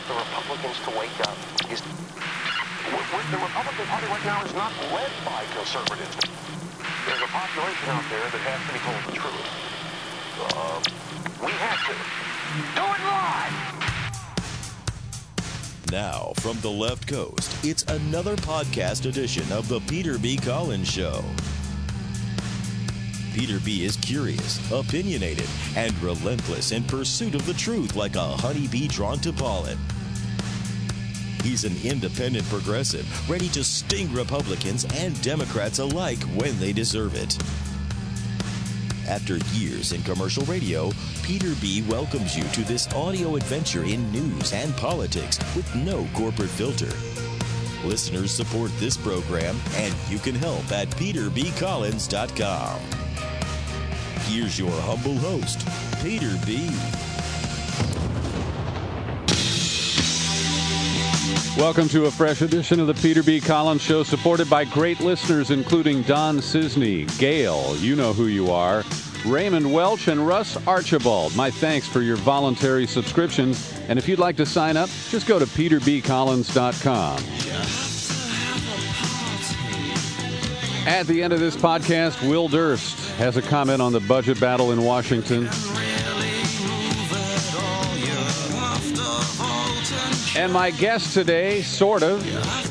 the Republicans to wake up is the Republican Party right now is not led by conservatives. There's a population out there that has to be told the truth. We have to. Do it live! Now, from the left coast, it's another podcast edition of The Peter B. Collins Show. Peter B. is curious, opinionated, and relentless in pursuit of the truth like a honeybee drawn to pollen. He's an independent progressive, ready to sting Republicans and Democrats alike when they deserve it. After years in commercial radio, Peter B. welcomes you to this audio adventure in news and politics with no corporate filter. Listeners support this program, and you can help at peterbcollins.com. Here's your humble host, Peter B. Welcome to a fresh edition of the Peter B. Collins Show, supported by great listeners, including Don Cisney, Gail, you know who you are, Raymond Welch, and Russ Archibald. My thanks for your voluntary subscriptions. And if you'd like to sign up, just go to peterbcollins.com. At the end of this podcast, Will Durst has a comment on the budget battle in Washington. And my guest today, sort of,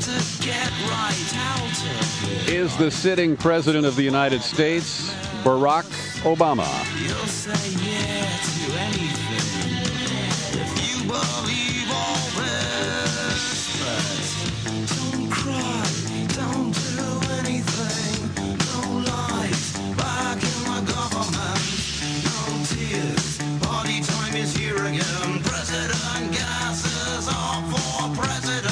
is the sitting president of the United States, Barack Obama. You'll say yeah to anything if you believe all this. But don't cry, don't do anything. No lies back in my government. No tears. Party time is here again. President gases off for president.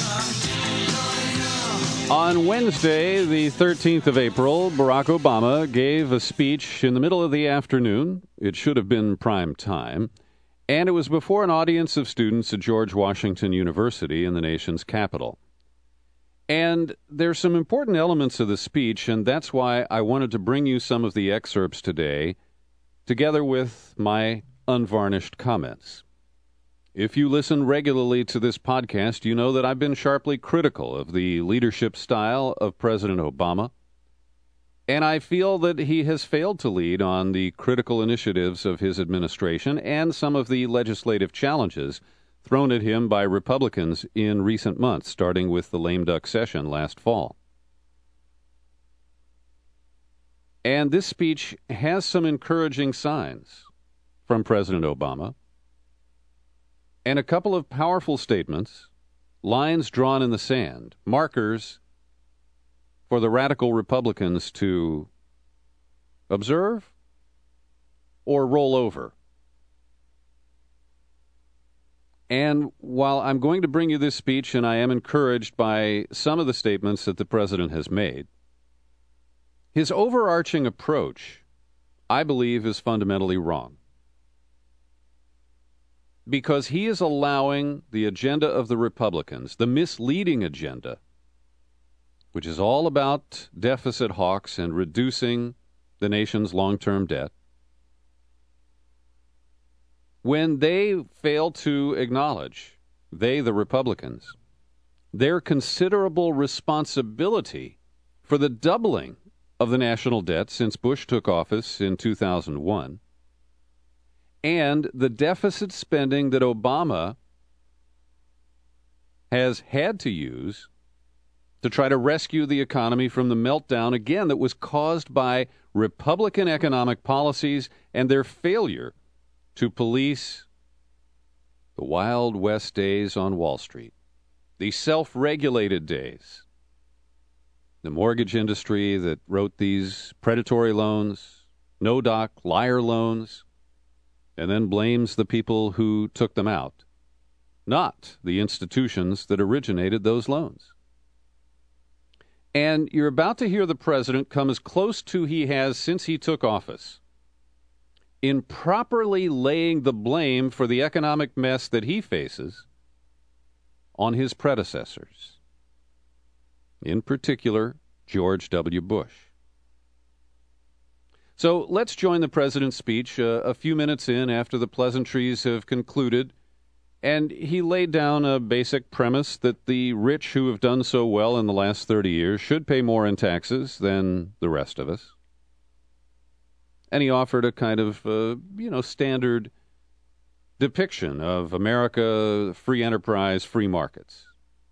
On Wednesday, the 13th of April, Barack Obama gave a speech in the middle of the afternoon. It should have been prime time. And it was before an audience of students at George Washington University in the nation's capital. And there's some important elements of the speech, and that's why I wanted to bring you some of the excerpts today, together with my unvarnished comments. If you listen regularly to this podcast, you know that I've been sharply critical of the leadership style of President Obama, and I feel that he has failed to lead on the critical initiatives of his administration and some of the legislative challenges thrown at him by Republicans in recent months, starting with the lame duck session last fall. And this speech has some encouraging signs from President Obama, and a couple of powerful statements, lines drawn in the sand, markers for the radical Republicans to observe or roll over. And while I'm going to bring you this speech, and I am encouraged by some of the statements that the president has made, his overarching approach, I believe, is fundamentally wrong. Because he is allowing the agenda of the Republicans, the misleading agenda, which is all about deficit hawks and reducing the nation's long-term debt, when they fail to acknowledge, they, the Republicans, their considerable responsibility for the doubling of the national debt since Bush took office in 2001, and the deficit spending that Obama has had to use to try to rescue the economy from the meltdown, again, that was caused by Republican economic policies and their failure to police the Wild West days on Wall Street, the self-regulated days, the mortgage industry that wrote these predatory loans, no-doc, liar loans, and then blames the people who took them out, not the institutions that originated those loans. And you're about to hear the president come as close to he has since he took office in properly laying the blame for the economic mess that he faces on his predecessors, in particular, George W. Bush. So let's join the president's speech a few minutes in after the pleasantries have concluded And he laid down a basic premise that the rich who have done so well in the last 30 years should pay more in taxes than the rest of us. And he offered a kind of, standard depiction of America, free enterprise, free markets.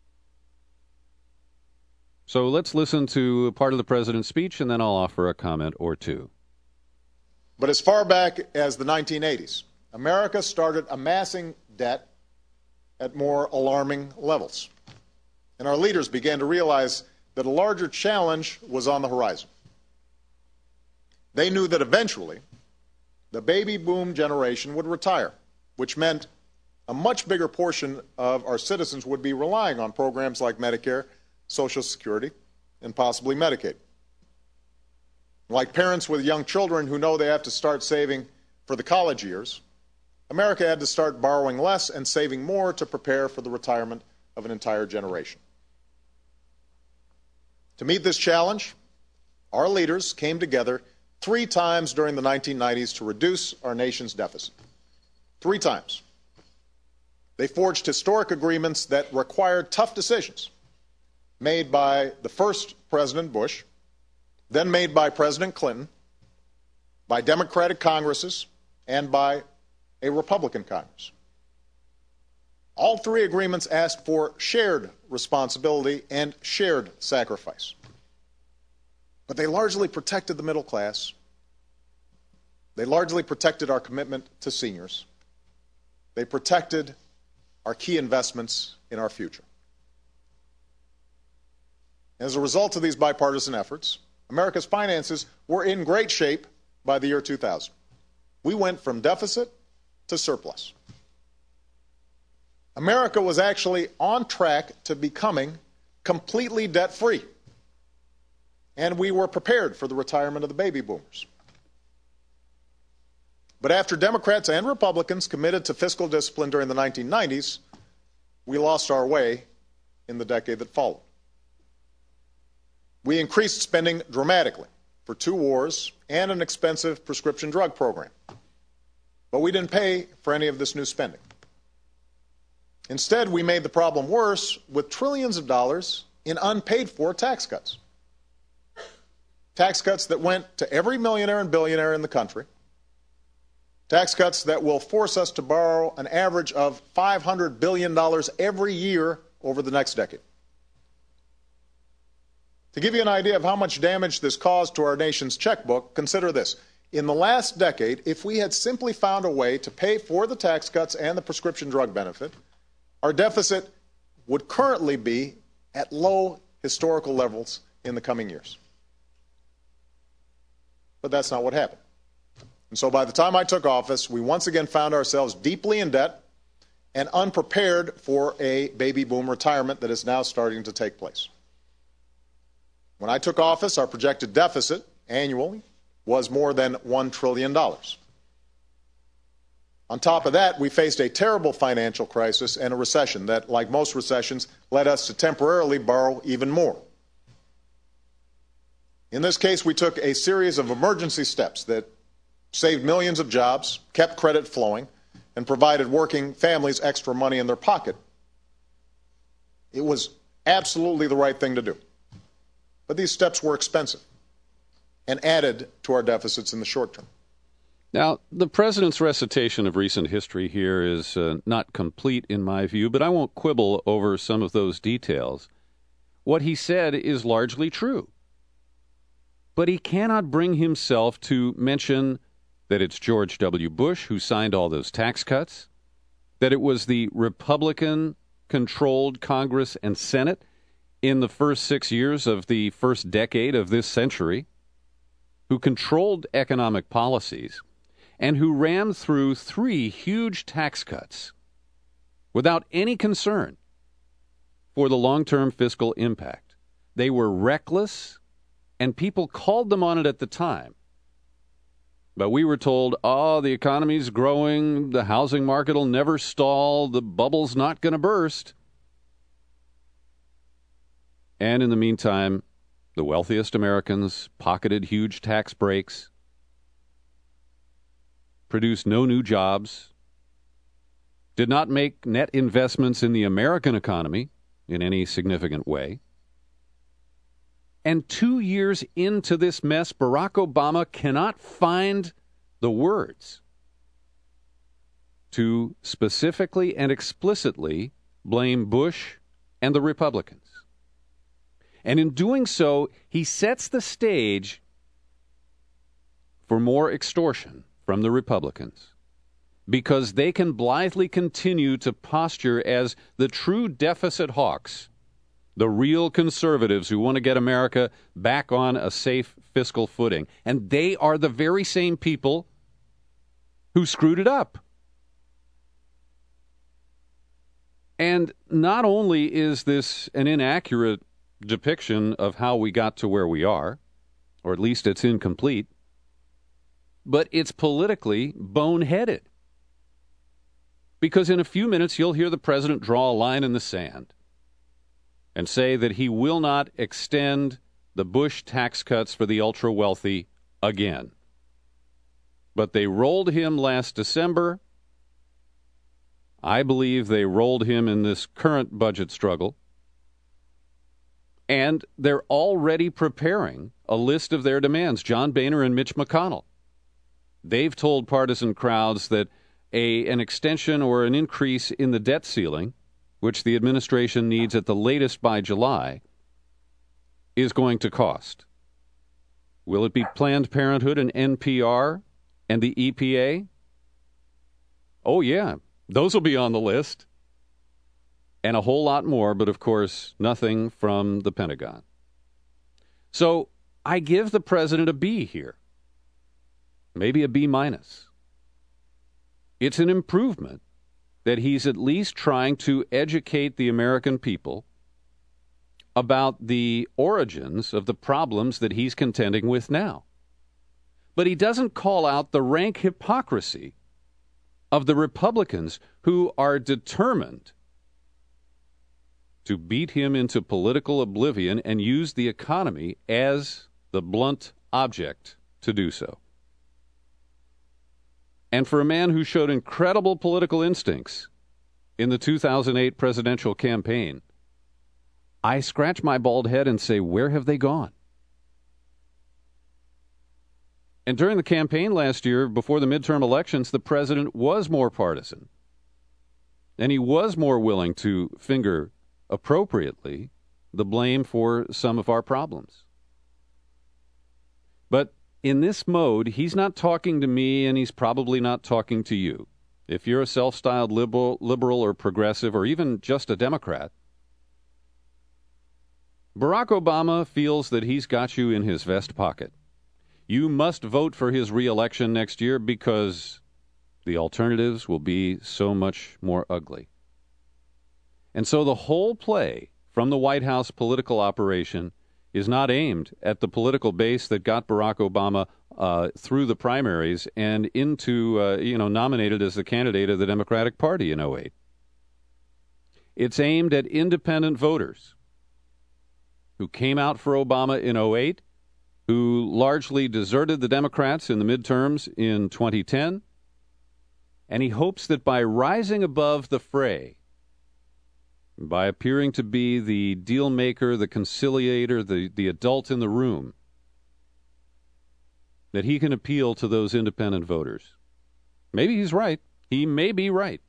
So let's listen to part of the president's speech, and then I'll offer a comment or two. But as far back as the 1980s, America started amassing debt at more alarming levels. And our leaders began to realize that a larger challenge was on the horizon. They knew that eventually the baby boom generation would retire, which meant a much bigger portion of our citizens would be relying on programs like Medicare, Social Security, and possibly Medicaid. Like parents with young children who know they have to start saving for the college years, America had to start borrowing less and saving more to prepare for the retirement of an entire generation. To meet this challenge, our leaders came together 3 times during the 1990s to reduce our nation's deficit. 3 times. They forged historic agreements that required tough decisions made by the first President Bush, then made by President Clinton, by Democratic Congresses, and by a Republican Congress. All 3 agreements asked for shared responsibility and shared sacrifice. But they largely protected the middle class. They largely protected our commitment to seniors. They protected our key investments in our future. As a result of these bipartisan efforts, America's finances were in great shape by the year 2000. We went from deficit to surplus. America was actually on track to becoming completely debt-free. And we were prepared for the retirement of the baby boomers. But after Democrats and Republicans committed to fiscal discipline during the 1990s, we lost our way in the decade that followed. We increased spending dramatically for 2 wars and an expensive prescription drug program. But we didn't pay for any of this new spending. Instead, we made the problem worse with trillions of dollars in unpaid-for tax cuts. Tax cuts that went to every millionaire and billionaire in the country. Tax cuts that will force us to borrow an average of $500 billion every year over the next decade. To give you an idea of how much damage this caused to our nation's checkbook, consider this. In the last decade, if we had simply found a way to pay for the tax cuts and the prescription drug benefit, our deficit would currently be at low historical levels in the coming years. But that's not what happened. And so by the time I took office, we once again found ourselves deeply in debt and unprepared for a baby boom retirement that is now starting to take place. When I took office, our projected deficit annually was more than $1 trillion. On top of that, we faced a terrible financial crisis and a recession that, like most recessions, led us to temporarily borrow even more. In this case, we took a series of emergency steps that saved millions of jobs, kept credit flowing, and provided working families extra money in their pocket. It was absolutely the right thing to do. But these steps were expensive and added to our deficits in the short term. Now, the president's recitation of recent history here is not complete in my view, but I won't quibble over some of those details. What he said is largely true. But he cannot bring himself to mention that it's George W. Bush who signed all those tax cuts, that it was the Republican-controlled Congress and Senate in the first 6 years of the first decade of this century who controlled economic policies and who rammed through 3 huge tax cuts without any concern for the long-term fiscal impact. They were reckless, and people called them on it at the time. But we were told, the economy's growing, the housing market will never stall, the bubble's not going to burst. And in the meantime, the wealthiest Americans pocketed huge tax breaks, produced no new jobs, did not make net investments in the American economy in any significant way. And 2 years into this mess, Barack Obama cannot find the words to specifically and explicitly blame Bush and the Republicans. And in doing so, he sets the stage for more extortion from the Republicans, because they can blithely continue to posture as the true deficit hawks, the real conservatives who want to get America back on a safe fiscal footing. And they are the very same people who screwed it up. And not only is this an inaccurate depiction of how we got to where we are, or at least it's incomplete, but it's politically boneheaded. Because in a few minutes, you'll hear the president draw a line in the sand and say that he will not extend the Bush tax cuts for the ultra-wealthy again. But they rolled him last December. I believe they rolled him in this current budget struggle. And they're already preparing a list of their demands. John Boehner and Mitch McConnell. They've told partisan crowds that an extension or an increase in the debt ceiling, which the administration needs at the latest by July, is going to cost. Will it be Planned Parenthood and NPR and the EPA? Oh, yeah, those will be on the list. And a whole lot more, but of course, nothing from the Pentagon. So I give the president a B here. Maybe a B minus. It's an improvement that he's at least trying to educate the American people about the origins of the problems that he's contending with now. But he doesn't call out the rank hypocrisy of the Republicans who are determined to beat him into political oblivion and use the economy as the blunt object to do so. And for a man who showed incredible political instincts in the 2008 presidential campaign, I scratch my bald head and say, where have they gone? And during the campaign last year, before the midterm elections, the president was more partisan. And he was more willing to finger appropriately the blame for some of our problems. But in this mode, he's not talking to me, and he's probably not talking to you. If you're a self-styled liberal or progressive or even just a Democrat, Barack Obama feels that he's got you in his vest pocket. You must vote for his re-election next year because the alternatives will be so much more ugly. And so the whole play from the White House political operation is not aimed at the political base that got Barack Obama through the primaries and into, nominated as the candidate of the Democratic Party in 2008. It's aimed at independent voters who came out for Obama in 2008, who largely deserted the Democrats in the midterms in 2010, and he hopes that by rising above the fray, by appearing to be the deal maker, the conciliator, the adult in the room, that he can appeal to those independent voters. Maybe he's right. He may be right.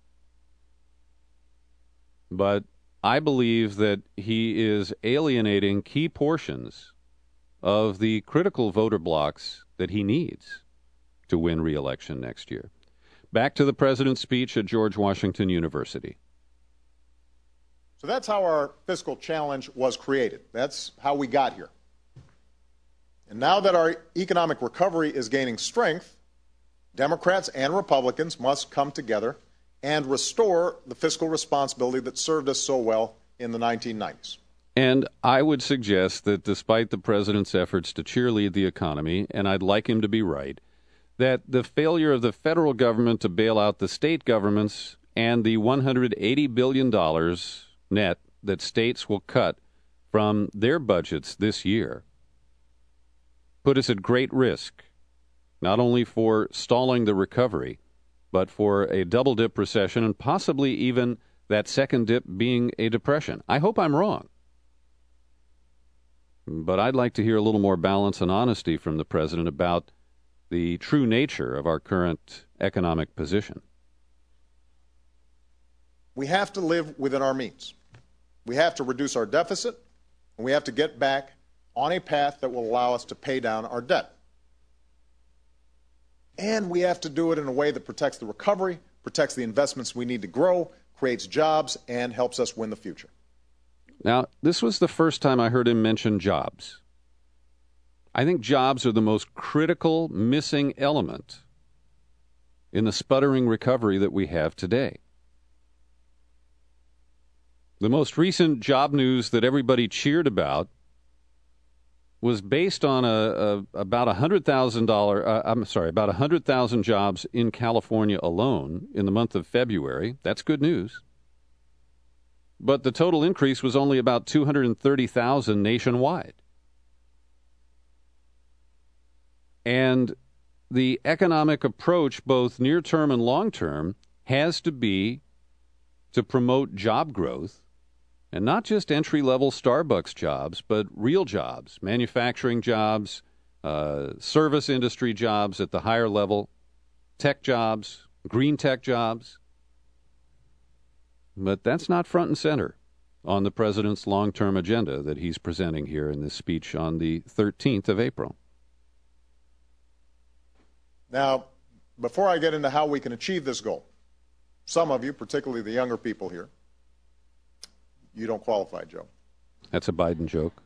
But I believe that he is alienating key portions of the critical voter blocks that he needs to win re-election next year. Back to the president's speech at George Washington University. So that's how our fiscal challenge was created. That's how we got here. And now that our economic recovery is gaining strength, Democrats and Republicans must come together and restore the fiscal responsibility that served us so well in the 1990s. And I would suggest that despite the president's efforts to cheerlead the economy, and I'd like him to be right, that the failure of the federal government to bail out the state governments and the $180 billion net that states will cut from their budgets this year put us at great risk, not only for stalling the recovery, but for a double dip recession and possibly even that second dip being a depression. I hope I'm wrong. But I'd like to hear a little more balance and honesty from the president about the true nature of our current economic position. We have to live within our means. We have to reduce our deficit, and we have to get back on a path that will allow us to pay down our debt. And we have to do it in a way that protects the recovery, protects the investments we need to grow, creates jobs, and helps us win the future. Now, this was the first time I heard him mention jobs. I think jobs are the most critical missing element in the sputtering recovery that we have today. The most recent job news that everybody cheered about was based on about 100,000 jobs in California alone in the month of February. That's good news. But the total increase was only about 230,000 nationwide. And the economic approach, both near-term and long-term, has to be to promote job growth, and not just entry-level Starbucks jobs, but real jobs, manufacturing jobs, service industry jobs at the higher level, tech jobs, green tech jobs. But that's not front and center on the president's long-term agenda that he's presenting here in this speech on the 13th of April. Now, before I get into how we can achieve this goal, some of you, particularly the younger people here, you don't qualify, Joe. That's a Biden joke.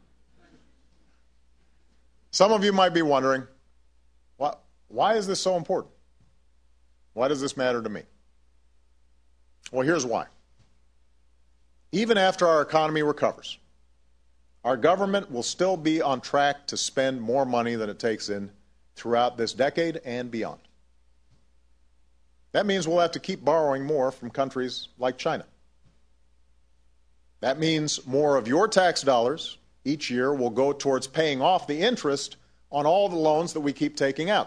Some of you might be wondering, why is this so important? Why does this matter to me? Well, here's why. Even after our economy recovers, our government will still be on track to spend more money than it takes in throughout this decade and beyond. That means we'll have to keep borrowing more from countries like China. That means more of your tax dollars each year will go towards paying off the interest on all the loans that we keep taking out.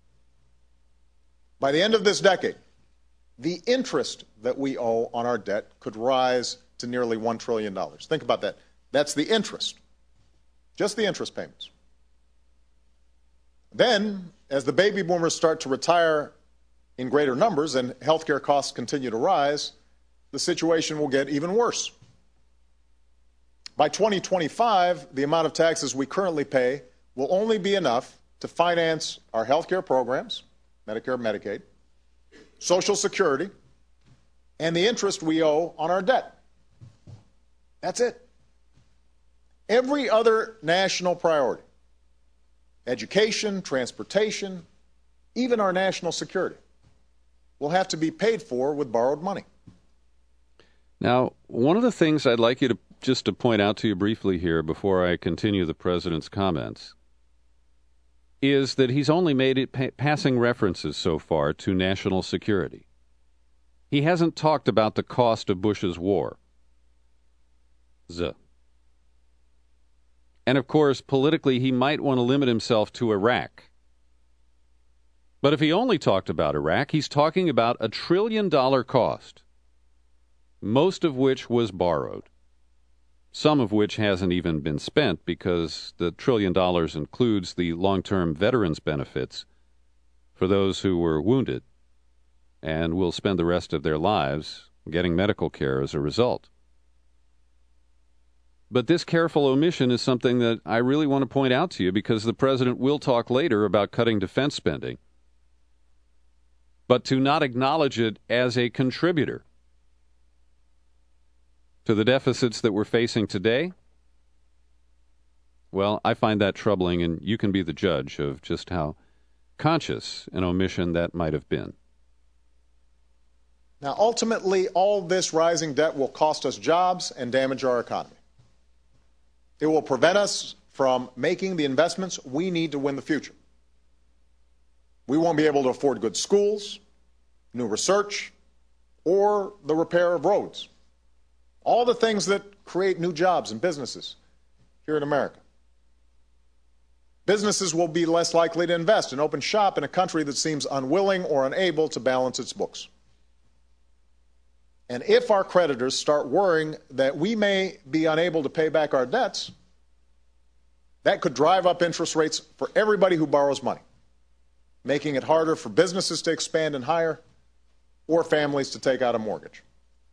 By the end of this decade, the interest that we owe on our debt could rise to nearly $1 trillion. Think about that. That's the interest, just the interest payments. Then, as the baby boomers start to retire in greater numbers and healthcare costs continue to rise, the situation will get even worse. By 2025, the amount of taxes we currently pay will only be enough to finance our healthcare programs, Medicare, Medicaid, Social Security, and the interest we owe on our debt. That's it. Every other national priority, education, transportation, even our national security, will have to be paid for with borrowed money. Now, one of the things I'd like you to just to point out to you briefly here before I continue the president's comments is that he's only made it passing references so far to national security. He hasn't talked about the cost of Bush's war. And of course, politically, he might want to limit himself to Iraq. But if he only talked about Iraq, he's talking about $1 trillion cost, most of which was borrowed, some of which hasn't even been spent because the $1 trillion includes the long-term veterans benefits for those who were wounded and will spend the rest of their lives getting medical care as a result. But this careful omission is something that I really want to point out to you because the president will talk later about cutting defense spending. But to not acknowledge it as a contributor to the deficits that we're facing today, well, I find that troubling, and you can be the judge of just how conscious an omission that might have been. Now, ultimately, all this rising debt will cost us jobs and damage our economy. It will prevent us from making the investments we need to win the future. We won't be able to afford good schools, new research, or the repair of roads. All the things that create new jobs and businesses here in America. Businesses will be less likely to invest and open shop in a country that seems unwilling or unable to balance its books. And if our creditors start worrying that we may be unable to pay back our debts, that could drive up interest rates for everybody who borrows money, making it harder for businesses to expand and hire or families to take out a mortgage.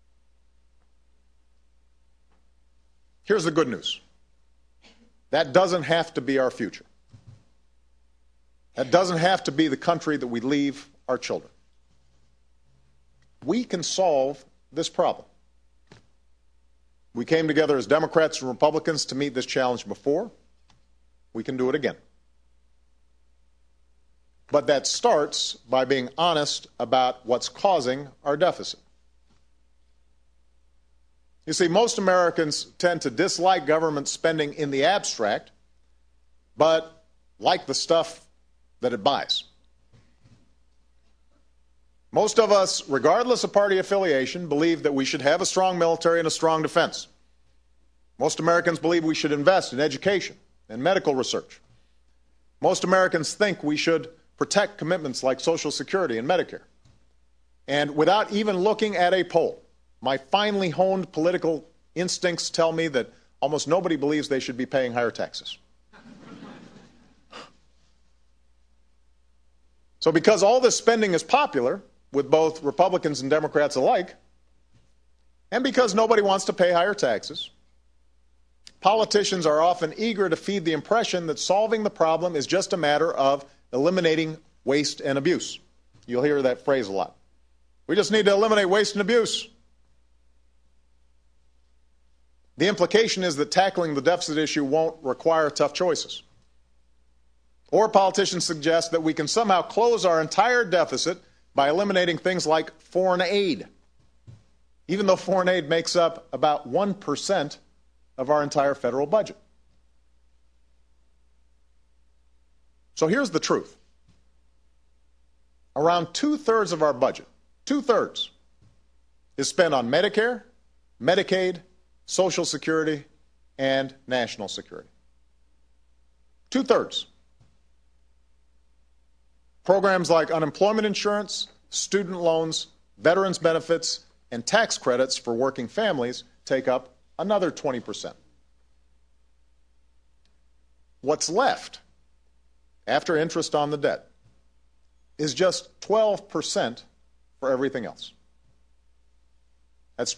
Here's the good news. That doesn't have to be our future. That doesn't have to be the country that we leave our children. We can solve this problem. We came together as Democrats and Republicans to meet this challenge before. We can do it again. But that starts by being honest about what's causing our deficit. You see, most Americans tend to dislike government spending in the abstract, but like the stuff that it buys. Most of us, regardless of party affiliation, believe that we should have a strong military and a strong defense. Most Americans believe we should invest in education and medical research. Most Americans think we should protect commitments like Social Security and Medicare. And without even looking at a poll, my finely honed political instincts tell me that almost nobody believes they should be paying higher taxes. So because all this spending is popular with both Republicans and Democrats alike, and because nobody wants to pay higher taxes, politicians are often eager to feed the impression that solving the problem is just a matter of eliminating waste and abuse. You'll hear that phrase a lot. We just need to eliminate waste and abuse. The implication is that tackling the deficit issue won't require tough choices. Or politicians suggest that we can somehow close our entire deficit by eliminating things like foreign aid, even though foreign aid makes up about 1% of our entire federal budget. So here's the truth. Around 2/3 of our budget, 2/3, is spent on Medicare, Medicaid, Social Security, and national security. 2/3. Programs like unemployment insurance, student loans, veterans benefits, and tax credits for working families take up another 20%. What's left after interest on the debt is just 12% for everything else. That's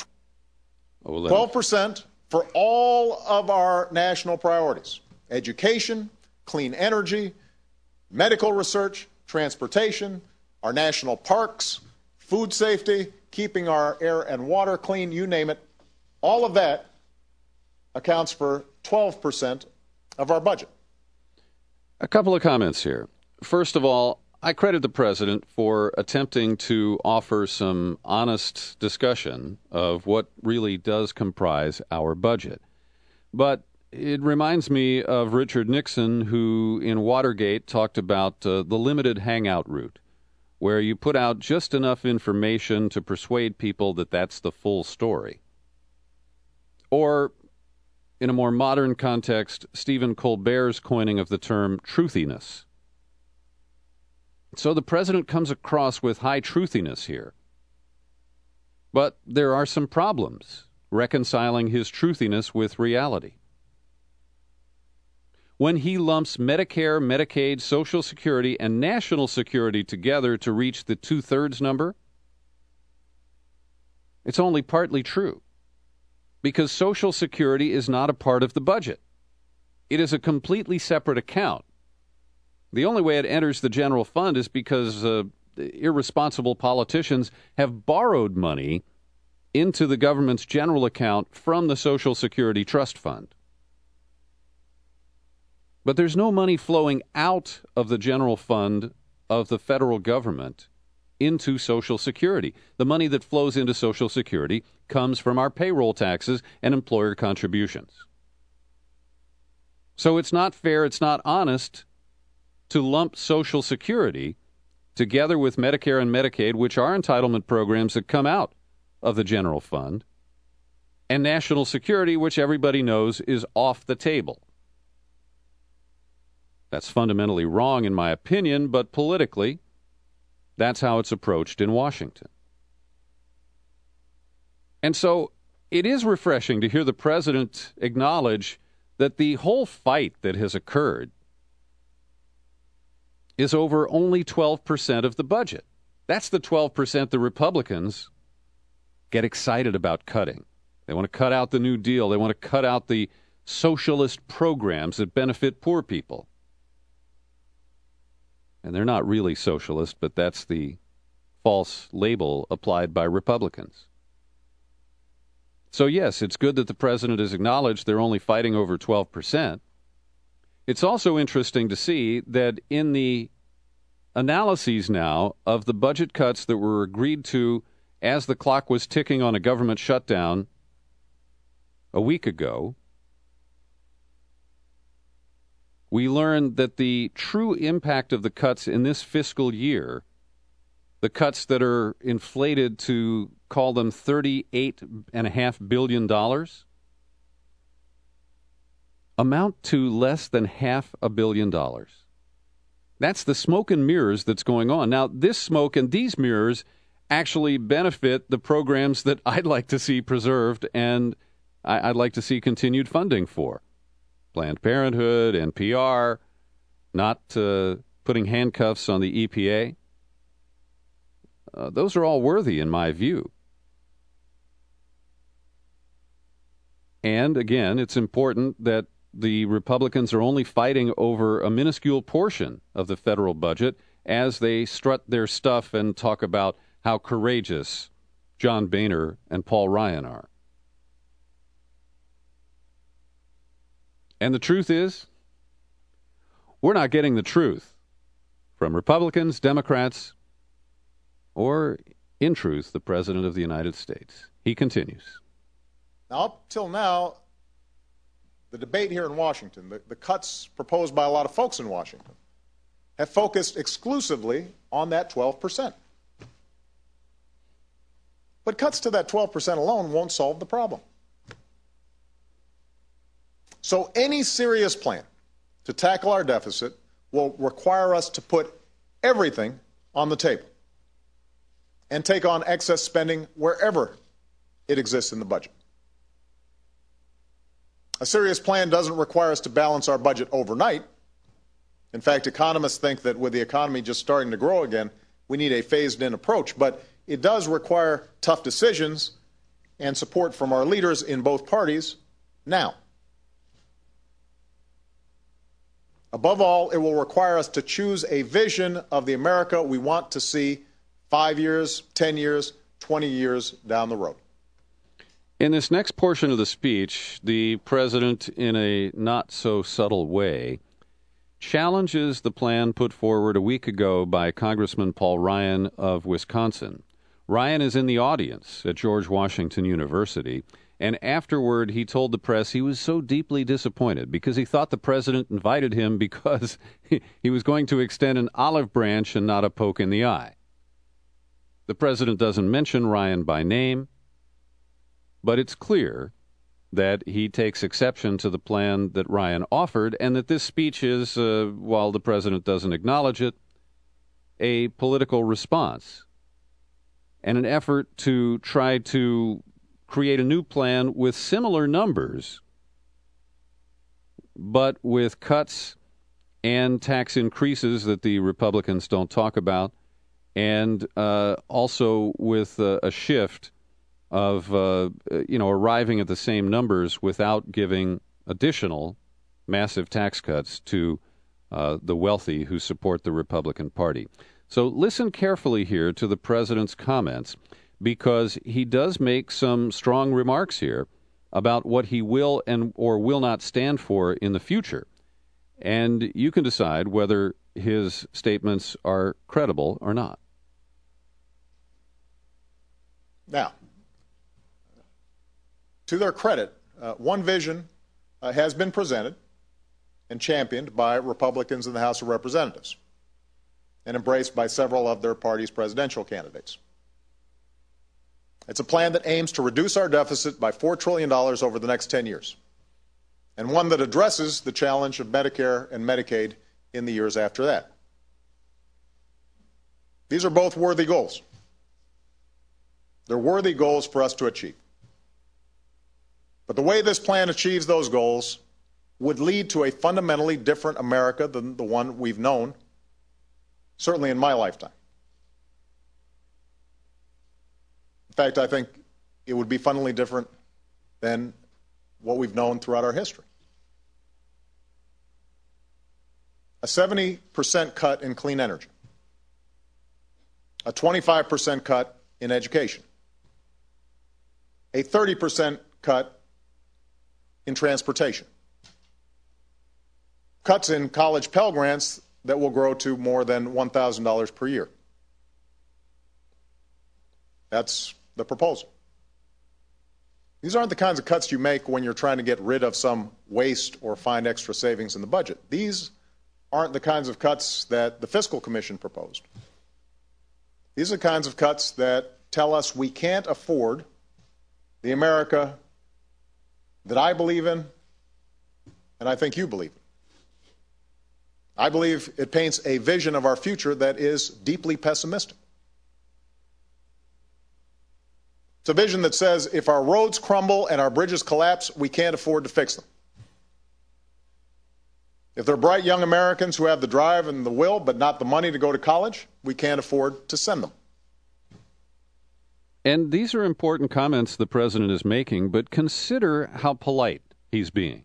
12% for all of our national priorities: education, clean energy, medical research, transportation, our national parks, food safety, keeping our air and water clean, you name it. All of that accounts for 12% of our budget. A couple of comments here. First of all, I credit the president for attempting to offer some honest discussion of what really does comprise our budget. But it reminds me of Richard Nixon, who in Watergate talked about the limited hangout route, where you put out just enough information to persuade people that that's the full story. Or, in a more modern context, Stephen Colbert's coining of the term truthiness. So the president comes across with high truthiness here. But there are some problems reconciling his truthiness with reality. When he lumps Medicare, Medicaid, Social Security, and national security together to reach the 2/3 number, it's only partly true, because Social Security is not a part of the budget. It is a completely separate account. The only way it enters the general fund is because irresponsible politicians have borrowed money into the government's general account from the Social Security Trust Fund. But there's no money flowing out of the general fund of the federal government into Social Security. The money that flows into Social Security comes from our payroll taxes and employer contributions. So it's not fair, it's not honest to lump Social Security together with Medicare and Medicaid, which are entitlement programs that come out of the general fund, and national security, which everybody knows is off the table. That's fundamentally wrong in my opinion, but politically, that's how it's approached in Washington. And so it is refreshing to hear the president acknowledge that the whole fight that has occurred is over only 12% of the budget. That's the 12% the Republicans get excited about cutting. They want to cut out the New Deal. They want to cut out the socialist programs that benefit poor people. And they're not really socialist, but that's the false label applied by Republicans. So yes, it's good that the president has acknowledged they're only fighting over 12%. It's also interesting to see that in the analyses now of the budget cuts that were agreed to as the clock was ticking on a government shutdown a week ago, we learned that the true impact of the cuts in this fiscal year, the cuts that are inflated to call them $38.5 billion, amount to less than $500 million. That's the smoke and mirrors that's going on. Now, this smoke and these mirrors actually benefit the programs that I'd like to see preserved and I'd like to see continued funding for. Planned Parenthood, NPR, not putting handcuffs on the EPA. Those are all worthy in my view. And again, it's important that the Republicans are only fighting over a minuscule portion of the federal budget as they strut their stuff and talk about how courageous John Boehner and Paul Ryan are. And the truth is, we're not getting the truth from Republicans, Democrats, or, in truth, the President of the United States. He continues. Now, up till now, the debate here in Washington, the cuts proposed by a lot of folks in Washington, have focused exclusively on that 12%. But cuts to that 12% alone won't solve the problem. So any serious plan to tackle our deficit will require us to put everything on the table and take on excess spending wherever it exists in the budget. A serious plan doesn't require us to balance our budget overnight. In fact, economists think that with the economy just starting to grow again, we need a phased-in approach. But it does require tough decisions and support from our leaders in both parties now. Above all, it will require us to choose a vision of the America we want to see 5 years, 10 years, 20 years down the road. In this next portion of the speech, the president, in a not-so-subtle way, challenges the plan put forward a week ago by Congressman Paul Ryan of Wisconsin. Ryan is in the audience at George Washington University, and afterward he told the press he was so deeply disappointed because he thought the president invited him because he was going to extend an olive branch and not a poke in the eye. The president doesn't mention Ryan by name, but it's clear that he takes exception to the plan that Ryan offered and that this speech is, while the president doesn't acknowledge it, a political response and an effort to try to create a new plan with similar numbers, but with cuts and tax increases that the Republicans don't talk about, and also with a shift of arriving at the same numbers without giving additional massive tax cuts to the wealthy who support the Republican Party. So listen carefully here to the president's comments, because he does make some strong remarks here about what he will and or will not stand for in the future. And you can decide whether his statements are credible or not. Now, to their credit, one vision has been presented and championed by Republicans in the House of Representatives and embraced by several of their party's presidential candidates. It's a plan that aims to reduce our deficit by $4 trillion over the next 10 years, and one that addresses the challenge of Medicare and Medicaid in the years after that. These are both worthy goals. They're worthy goals for us to achieve. But the way this plan achieves those goals would lead to a fundamentally different America than the one we've known, certainly in my lifetime. In fact, I think it would be fundamentally different than what we've known throughout our history. A 70% cut in clean energy, a 25% cut in education, a 30% cut in transportation, cuts in college Pell Grants that will grow to more than $1,000 per year. That's the proposal. These aren't the kinds of cuts you make when you're trying to get rid of some waste or find extra savings in the budget. These aren't the kinds of cuts that the Fiscal Commission proposed. These are the kinds of cuts that tell us we can't afford the America that I believe in and I think you believe in. I believe it paints a vision of our future that is deeply pessimistic. It's a vision that says if our roads crumble and our bridges collapse, we can't afford to fix them. If they're bright young Americans who have the drive and the will but not the money to go to college, we can't afford to send them. And these are important comments the president is making, but consider how polite he's being.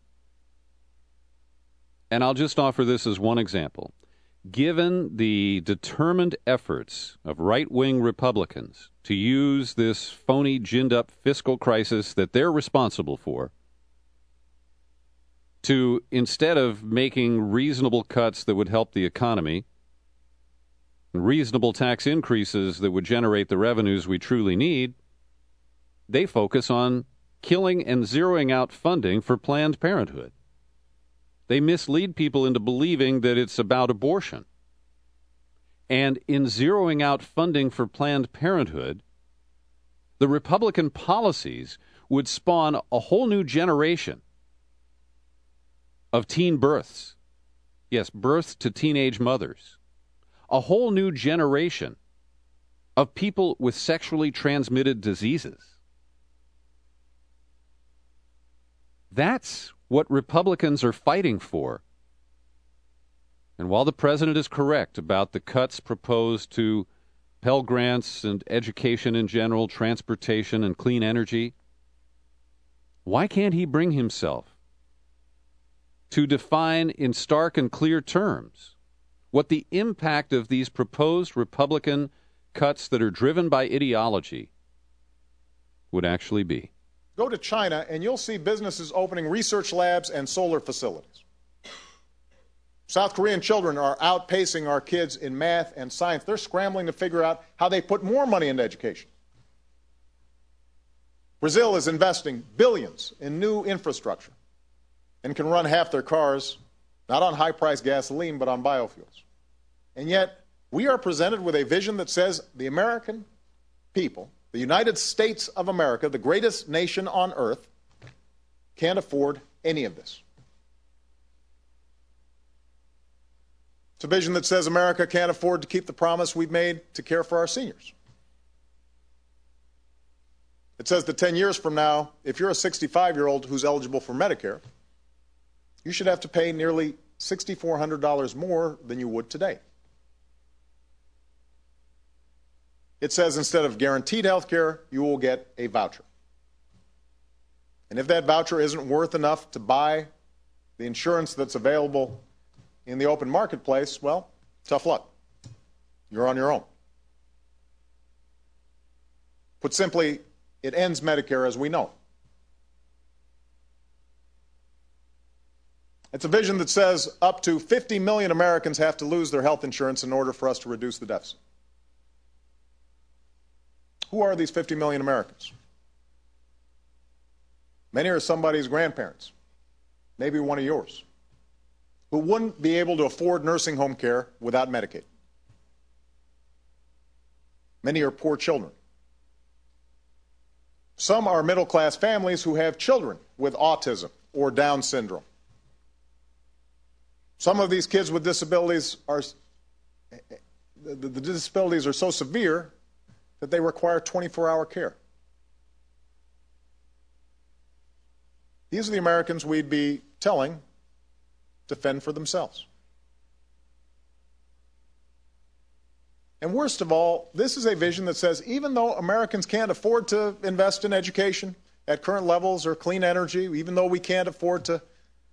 And I'll just offer this as one example. Given the determined efforts of right-wing Republicans to use this phony, ginned-up fiscal crisis that they're responsible for to, instead of making reasonable cuts that would help the economy, reasonable tax increases that would generate the revenues we truly need, they focus on killing and zeroing out funding for Planned Parenthood. They mislead people into believing that it's about abortion. And in zeroing out funding for Planned Parenthood, the Republican policies would spawn a whole new generation of teen births. Yes, births to teenage mothers. A whole new generation of people with sexually transmitted diseases. That's what Republicans are fighting for. And while the president is correct about the cuts proposed to Pell Grants and education in general, transportation and clean energy, why can't he bring himself to define in stark and clear terms what the impact of these proposed Republican cuts that are driven by ideology would actually be? Go to China and you'll see businesses opening research labs and solar facilities. South Korean children are outpacing our kids in math and science. They're scrambling to figure out how they put more money into education. Brazil is investing billions in new infrastructure and can run half their cars not on high-priced gasoline but on biofuels. And yet, we are presented with a vision that says the American people, the United States of America, the greatest nation on earth, can't afford any of this. It's a vision that says America can't afford to keep the promise we've made to care for our seniors. It says that 10 years from now, if you're a 65-year-old who's eligible for Medicare, you should have to pay nearly $6,400 more than you would today. It says instead of guaranteed health care, you will get a voucher. And if that voucher isn't worth enough to buy the insurance that's available in the open marketplace, well, tough luck. You're on your own. Put simply, it ends Medicare as we know it. It's a vision that says up to 50 million Americans have to lose their health insurance in order for us to reduce the deficit. Who are these 50 million Americans? Many are somebody's grandparents, maybe one of yours, who wouldn't be able to afford nursing home care without Medicaid. Many are poor children. Some are middle-class families who have children with autism or Down syndrome. Some of these kids with disabilities the disabilities are so severe that they require 24-hour care. These are the Americans we'd be telling to fend for themselves. And worst of all, this is a vision that says even though Americans can't afford to invest in education at current levels or clean energy, even though we can't afford to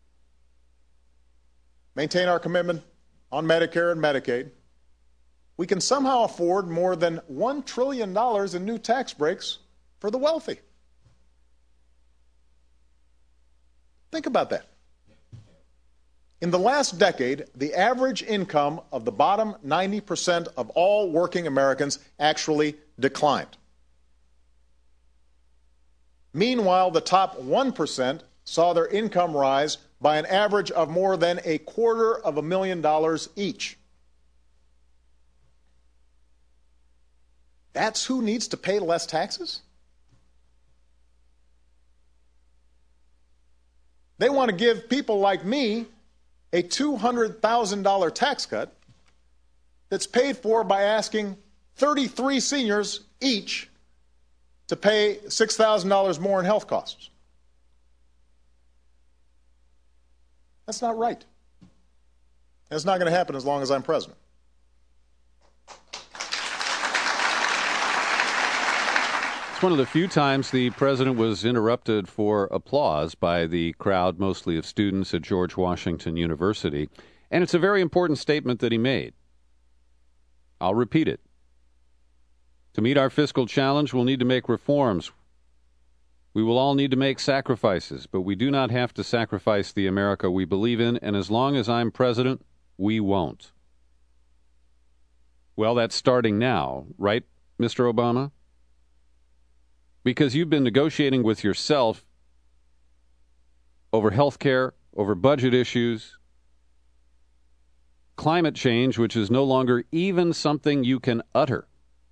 maintain our commitment on Medicare and Medicaid, we can somehow afford more than $1 trillion in new tax breaks for the wealthy. Think about that. In the last decade, the average income of the bottom 90% of all working Americans actually declined. Meanwhile, the top 1% saw their income rise by an average of more than $250,000 each. That's who needs to pay less taxes? They want to give people like me a $200,000 tax cut that's paid for by asking 33 seniors each to pay $6,000 more in health costs. That's not right. And it's not going to happen as long as I'm president. It's one of the few times the president was interrupted for applause by the crowd, mostly of students at George Washington University. And it's a very important statement that he made. I'll repeat it. To meet our fiscal challenge, we'll need to make reforms. We will all need to make sacrifices, but we do not have to sacrifice the America we believe in, and as long as I'm president, we won't. Well, that's starting now, right, Mr. Obama? Because you've been negotiating with yourself over health care, over budget issues, climate change, which is no longer even something you can utter.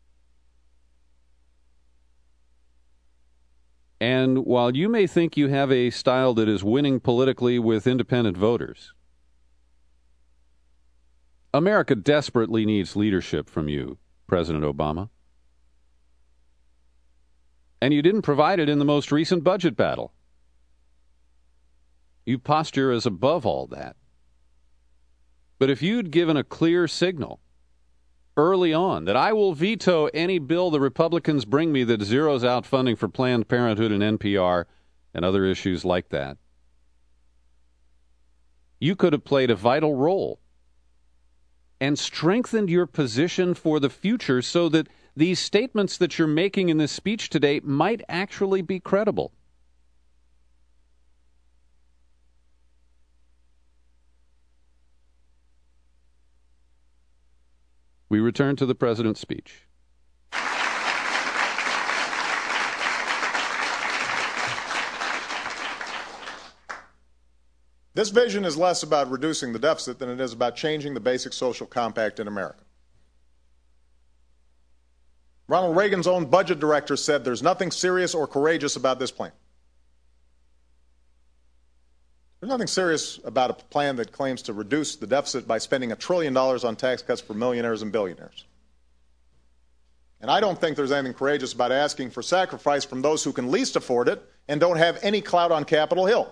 And while you may think you have a style that is winning politically with independent voters, America desperately needs leadership from you, President Obama. And you didn't provide it in the most recent budget battle. You posture as above all that. But if you'd given a clear signal early on that I will veto any bill the Republicans bring me that zeroes out funding for Planned Parenthood and NPR and other issues like that, you could have played a vital role and strengthened your position for the future so that these statements that you're making in this speech today might actually be credible. We return to the president's speech. This vision is less about reducing the deficit than it is about changing the basic social compact in America. Ronald Reagan's own budget director said there's nothing serious or courageous about this plan. There's nothing serious about a plan that claims to reduce the deficit by spending $1 trillion on tax cuts for millionaires and billionaires. And I don't think there's anything courageous about asking for sacrifice from those who can least afford it and don't have any clout on Capitol Hill.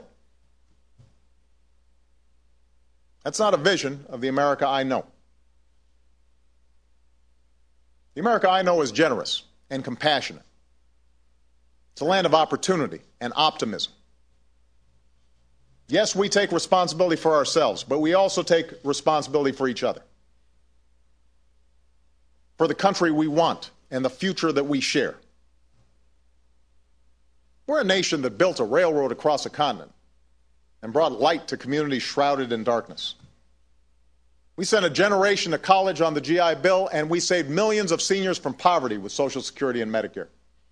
That's not a vision of the America I know. The America I know is generous and compassionate. It's a land of opportunity and optimism. Yes, we take responsibility for ourselves, but we also take responsibility for each other, for the country we want and the future that we share. We're a nation that built a railroad across a continent and brought light to communities shrouded in darkness. We sent a generation to college on the GI Bill, and we saved millions of seniors from poverty with Social Security and Medicare.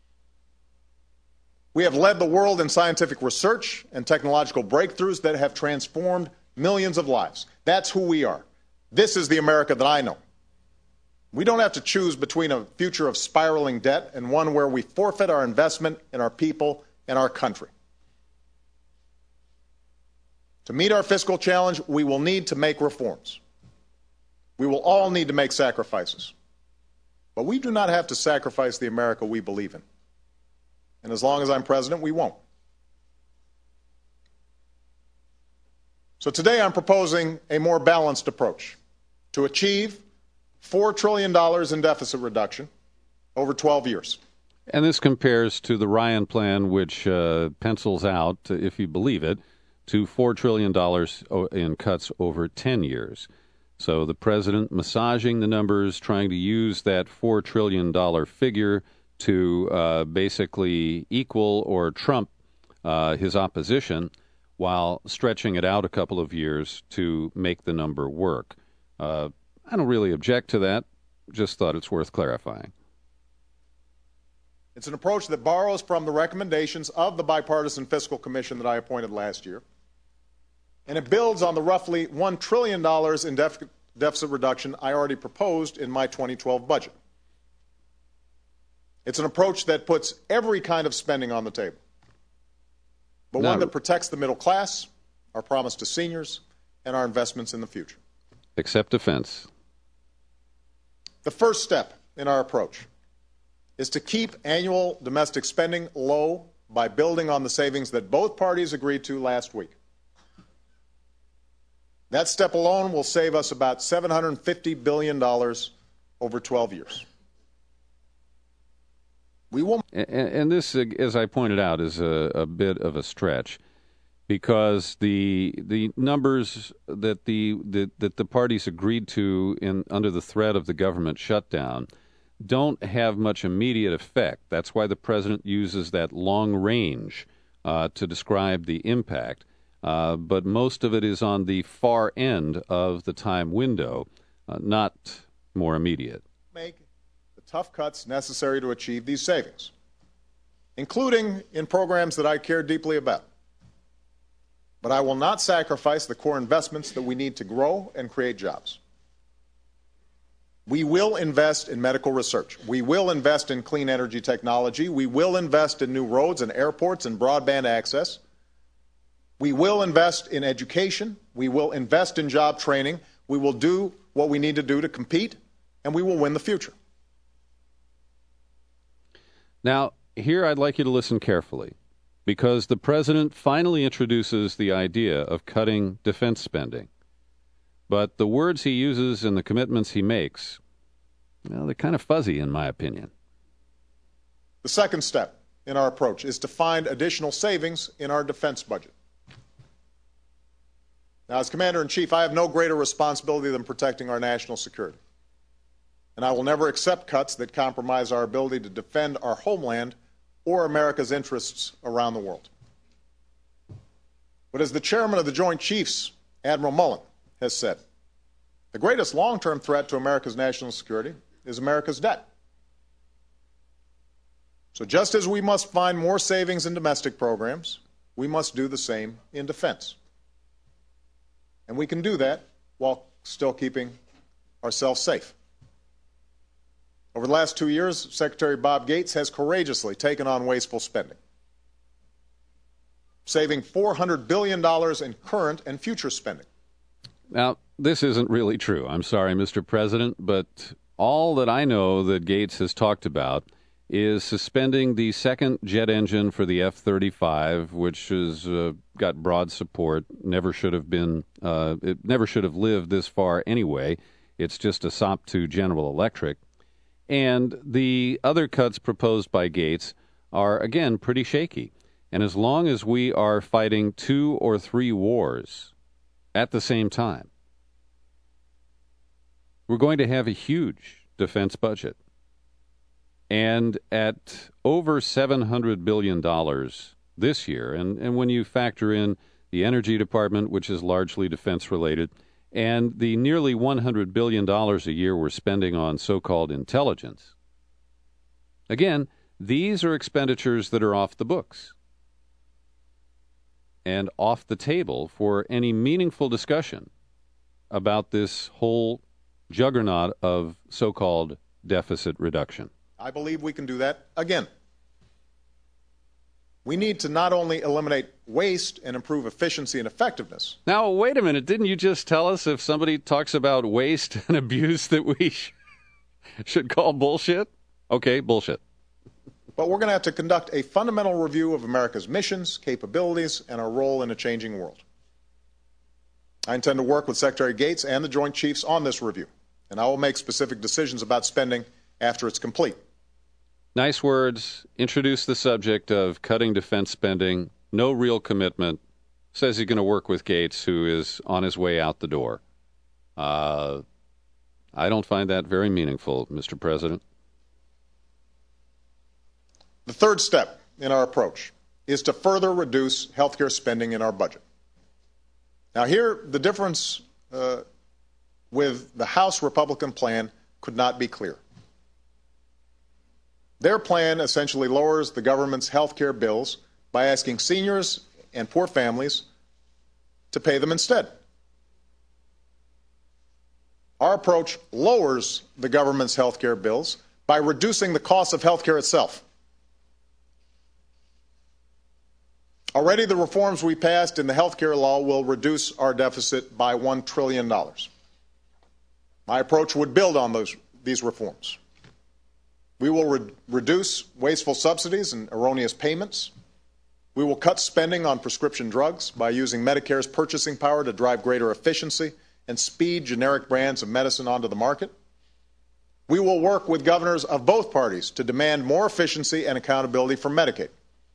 We have led the world in scientific research and technological breakthroughs that have transformed millions of lives. That's who we are. This is the America that I know. We don't have to choose between a future of spiraling debt and one where we forfeit our investment in our people and our country. To meet our fiscal challenge, we will need to make reforms. We will all need to make sacrifices. But we do not have to sacrifice the America we believe in. And as long as I'm president, we won't. So today I'm proposing a more balanced approach to achieve $4 trillion in deficit reduction over 12 years. And this compares to the Ryan plan, which pencils out, if you believe it, to $4 trillion in cuts over 10 years. So the president massaging the numbers, trying to use that $4 trillion figure to basically equal or trump his opposition while stretching it out a couple of years to make the number work. I don't really object to that, just thought it's worth clarifying. It's an approach that borrows from the recommendations of the Bipartisan Fiscal Commission that I appointed last year, and it builds on the roughly $1 trillion in deficit reduction I already proposed in my 2012 budget. It's an approach that puts every kind of spending on the table, but one that protects the middle class, our promise to seniors, and our investments in the future. Except defense. The first step in our approach is to keep annual domestic spending low by building on the savings that both parties agreed to last week. That step alone will save us about $750 billion over 12 years. We will. And this, as I pointed out, is a bit of a stretch, because the numbers that the parties agreed to under the threat of the government shutdown don't have much immediate effect. That's why the president uses that long range to describe the impact. But most of it is on the far end of the time window, not more immediate. Make the tough cuts necessary to achieve these savings, including in programs that I care deeply about. But I will not sacrifice the core investments that we need to grow and create jobs. We will invest in medical research. We will invest in clean energy technology. We will invest in new roads and airports and broadband access. We will invest in education. We will invest in job training. We will do what we need to do to compete, and we will win the future. Now, here I'd like you to listen carefully, because the president finally introduces the idea of cutting defense spending. But the words he uses and the commitments he makes, well, they're kind of fuzzy in my opinion. The second step in our approach is to find additional savings in our defense budget. Now, as Commander-in-Chief, I have no greater responsibility than protecting our national security. And I will never accept cuts that compromise our ability to defend our homeland or America's interests around the world. But as the chairman of the Joint Chiefs, Admiral Mullen, has said, the greatest long-term threat to America's national security is America's debt. So just as we must find more savings in domestic programs, we must do the same in defense. And we can do that while still keeping ourselves safe. Over the last 2 years, Secretary Bob Gates has courageously taken on wasteful spending, saving $400 billion in current and future spending. Now, this isn't really true. I'm sorry, Mr. President, but all that I know that Gates has talked about is suspending the second jet engine for the F-35, which has got broad support. Never should have been. It never should have lived this far anyway. It's just a sop to General Electric. And the other cuts proposed by Gates are, again, pretty shaky. And as long as we are fighting 2 or 3 wars at the same time, we're going to have a huge defense budget. And at over $700 billion this year, and when you factor in the Energy Department, which is largely defense-related, and the nearly $100 billion a year we're spending on so-called intelligence, again, these are expenditures that are off the books and off the table for any meaningful discussion about this whole juggernaut of so-called deficit reduction. I believe we can do that again. We need to not only eliminate waste and improve efficiency and effectiveness. Now, wait a minute. Didn't you just tell us if somebody talks about waste and abuse that we should call bullshit? Okay, bullshit. But we're going to have to conduct a fundamental review of America's missions, capabilities, and our role in a changing world. I intend to work with Secretary Gates and the Joint Chiefs on this review, and I will make specific decisions about spending after it's complete. Nice words. Introduce the subject of cutting defense spending. No real commitment. Says he's going to work with Gates, who is on his way out the door. I don't find that very meaningful, Mr. President. The third step in our approach is to further reduce healthcare spending in our budget. Now, here, the difference with the House Republican plan could not be clearer. Their plan essentially lowers the government's health care bills by asking seniors and poor families to pay them instead. Our approach lowers the government's health care bills by reducing the cost of health care itself. Already, the reforms we passed in the health care law will reduce our deficit by $1 trillion. My approach would build on these reforms. We will reduce wasteful subsidies and erroneous payments. We will cut spending on prescription drugs by using Medicare's purchasing power to drive greater efficiency and speed generic brands of medicine onto the market. We will work with governors of both parties to demand more efficiency and accountability for Medicaid.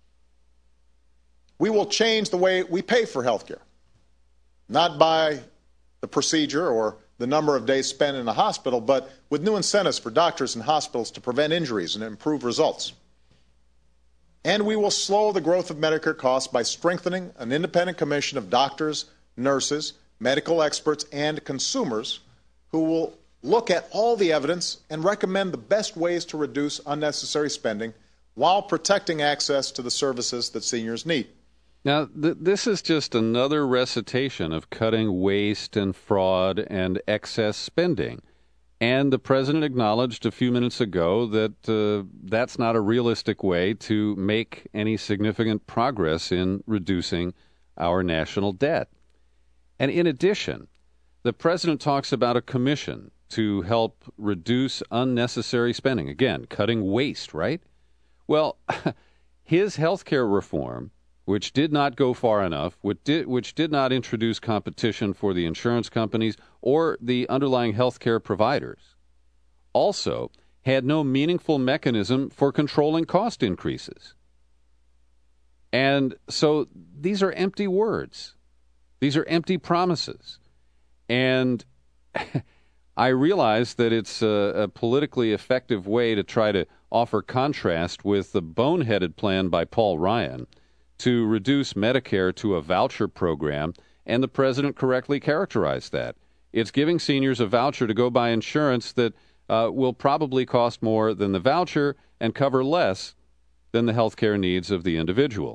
We will change the way we pay for health care, not by the procedure or the number of days spent in a hospital, but with new incentives for doctors and hospitals to prevent injuries and improve results. And we will slow the growth of Medicare costs by strengthening an independent commission of doctors, nurses, medical experts, and consumers who will look at all the evidence and recommend the best ways to reduce unnecessary spending while protecting access to the services that seniors need. Now, this is just another recitation of cutting waste and fraud and excess spending. And the president acknowledged a few minutes ago that that's not a realistic way to make any significant progress in reducing our national debt. And in addition, the president talks about a commission to help reduce unnecessary spending. Again, cutting waste, right? Well, his health care reform, which did not go far enough, which did not introduce competition for the insurance companies or the underlying health care providers, also had no meaningful mechanism for controlling cost increases. And so these are empty words. These are empty promises. And I realize that it's a politically effective way to try to offer contrast with the boneheaded plan by Paul Ryan to reduce Medicare to a voucher program, and the president correctly characterized that. It's giving seniors a voucher to go buy insurance that will probably cost more than the voucher and cover less than the health care needs of the individual.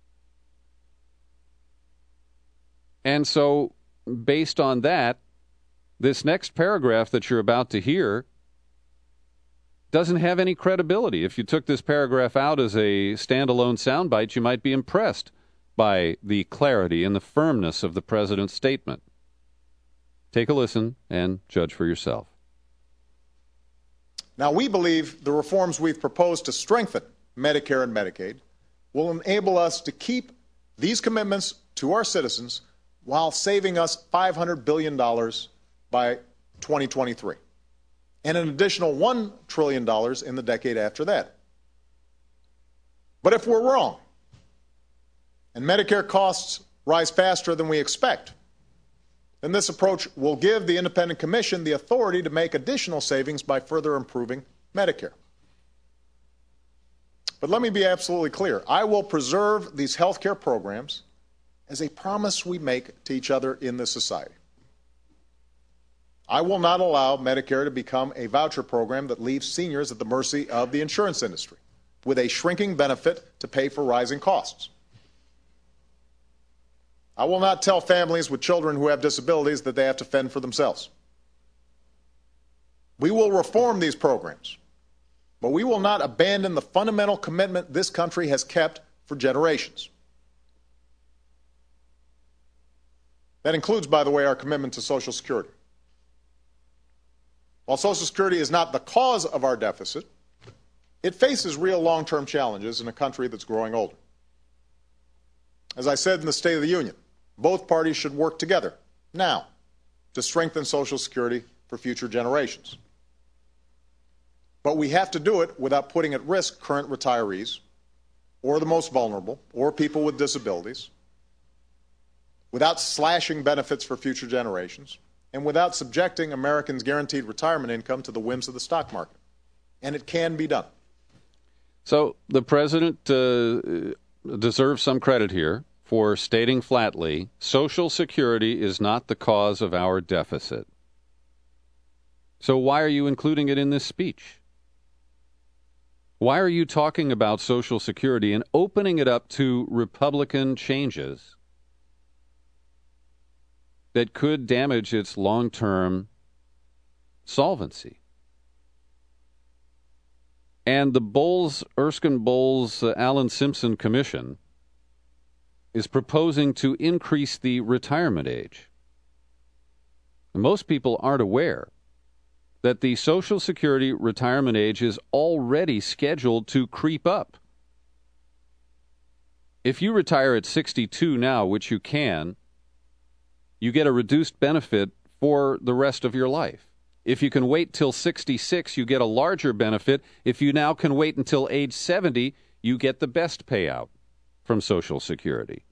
And so, based on that, this next paragraph that you're about to hear doesn't have any credibility. If you took this paragraph out as a standalone soundbite, you might be impressed by the clarity and the firmness of the president's statement. Take a listen and judge for yourself. Now, we believe the reforms we've proposed to strengthen Medicare and Medicaid will enable us to keep these commitments to our citizens while saving us $500 billion by 2023. And an additional $1 trillion in the decade after that. But if we're wrong, and Medicare costs rise faster than we expect, then this approach will give the Independent Commission the authority to make additional savings by further improving Medicare. But let me be absolutely clear. I will preserve these health care programs as a promise we make to each other in this society. I will not allow Medicare to become a voucher program that leaves seniors at the mercy of the insurance industry, with a shrinking benefit to pay for rising costs. I will not tell families with children who have disabilities that they have to fend for themselves. We will reform these programs, but we will not abandon the fundamental commitment this country has kept for generations. That includes, by the way, our commitment to Social Security. While Social Security is not the cause of our deficit, it faces real long-term challenges in a country that's growing older. As I said in the State of the Union, both parties should work together now to strengthen Social Security for future generations. But we have to do it without putting at risk current retirees or the most vulnerable or people with disabilities, without slashing benefits for future generations, and without subjecting Americans' guaranteed retirement income to the whims of the stock market. And it can be done. So the president deserves some credit here for stating flatly, Social Security is not the cause of our deficit. So why are you including it in this speech? Why are you talking about Social Security and opening it up to Republican changes that could damage its long-term solvency? And the Erskine Bowles, Alan Simpson Commission is proposing to increase the retirement age. Most people aren't aware that the Social Security retirement age is already scheduled to creep up. If you retire at 62 now, which you can, you get a reduced benefit for the rest of your life. If you can wait till 66, you get a larger benefit. If you now can wait until age 70, you get the best payout from Social Security.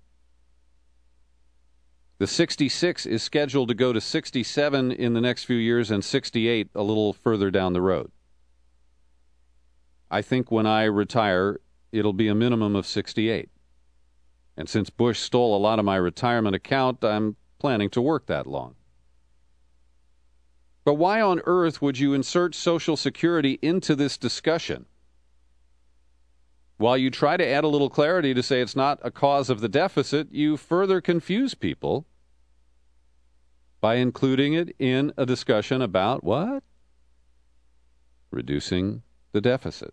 The 66 is scheduled to go to 67 in the next few years and 68 a little further down the road. I think when I retire, it'll be a minimum of 68. And since Bush stole a lot of my retirement account, I'm planning to work that long. But why on earth would you insert Social Security into this discussion? While you try to add a little clarity to say it's not a cause of the deficit, you further confuse people by including it in a discussion about what? Reducing the deficit.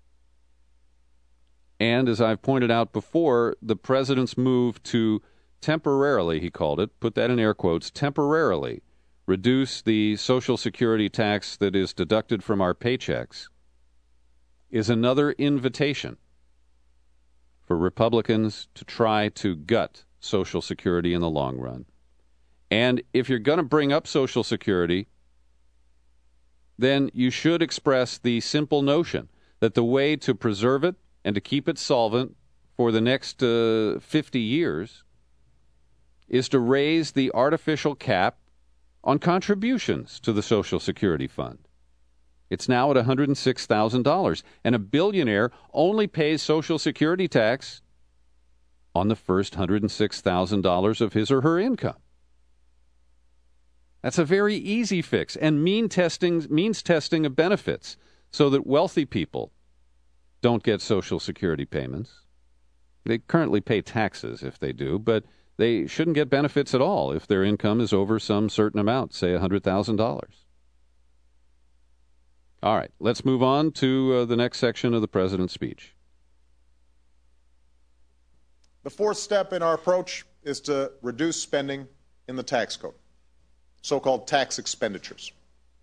And as I've pointed out before, the president's move to temporarily, he called it, put that in air quotes, temporarily reduce the Social Security tax that is deducted from our paychecks is another invitation for Republicans to try to gut Social Security in the long run. And if you're going to bring up Social Security, then you should express the simple notion that the way to preserve it and to keep it solvent for the next 50 years is to raise the artificial cap on contributions to the Social Security Fund. It's now at $106,000, and a billionaire only pays Social Security tax on the first $106,000 of his or her income. That's a very easy fix and means testing of benefits so that wealthy people don't get Social Security payments. They currently pay taxes if they do, but they shouldn't get benefits at all if their income is over some certain amount, say $100,000. All right, let's move on to the next section of the president's speech. The fourth step in our approach is to reduce spending in the tax code, so-called tax expenditures.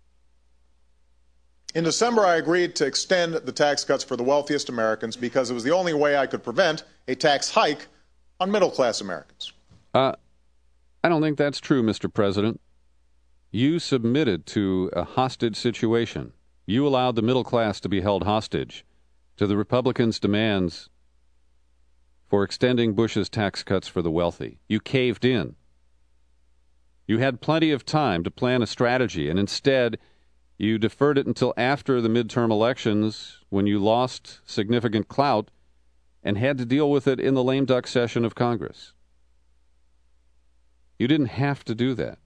In December, I agreed to extend the tax cuts for the wealthiest Americans because it was the only way I could prevent a tax hike on middle-class Americans. I don't think that's true, Mr. President. You submitted to a hostage situation. You allowed the middle class to be held hostage to the Republicans' demands for extending Bush's tax cuts for the wealthy. You caved in. You had plenty of time to plan a strategy, and instead you deferred it until after the midterm elections when you lost significant clout and had to deal with it in the lame duck session of Congress. You didn't have to do that.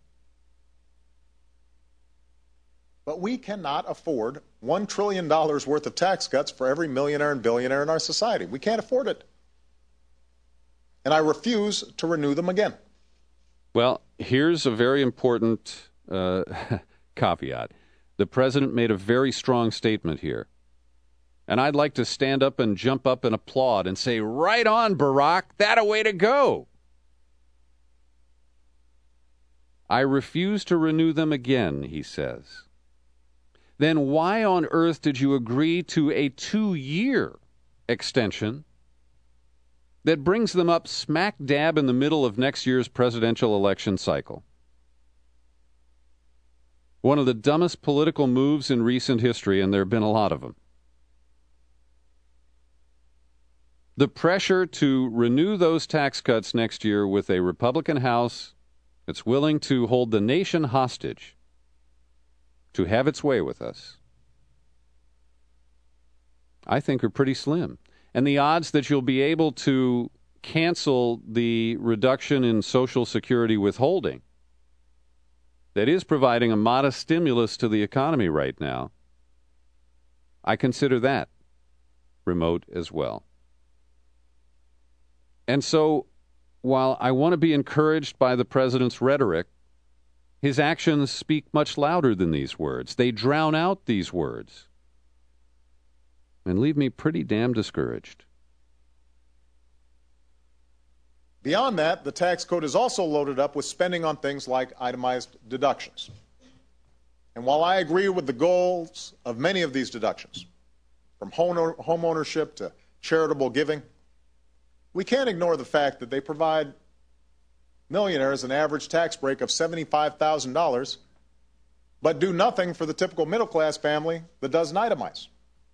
But we cannot afford $1 trillion worth of tax cuts for every millionaire and billionaire in our society. We can't afford it. And I refuse to renew them again. Well, here's a very important caveat. The president made a very strong statement here. And I'd like to stand up and jump up and applaud and say, right on, Barack, that a way to go. I refuse to renew them again, he says. Then why on earth did you agree to a 2-year extension that brings them up smack dab in the middle of next year's presidential election cycle? One of the dumbest political moves in recent history, and there have been a lot of them. The pressure to renew those tax cuts next year with a Republican House that's willing to hold the nation hostage to have its way with us, I think are pretty slim. And the odds that you'll be able to cancel the reduction in Social Security withholding that is providing a modest stimulus to the economy right now, I consider that remote as well. And so, while I want to be encouraged by the president's rhetoric, his actions speak much louder than these words. They drown out these words and leave me pretty damn discouraged. Beyond that, the tax code is also loaded up with spending on things like itemized deductions. And while I agree with the goals of many of these deductions, from home ownership to charitable giving, we can't ignore the fact that they provide millionaires an average tax break of $75,000, but do nothing for the typical middle-class family that doesn't itemize.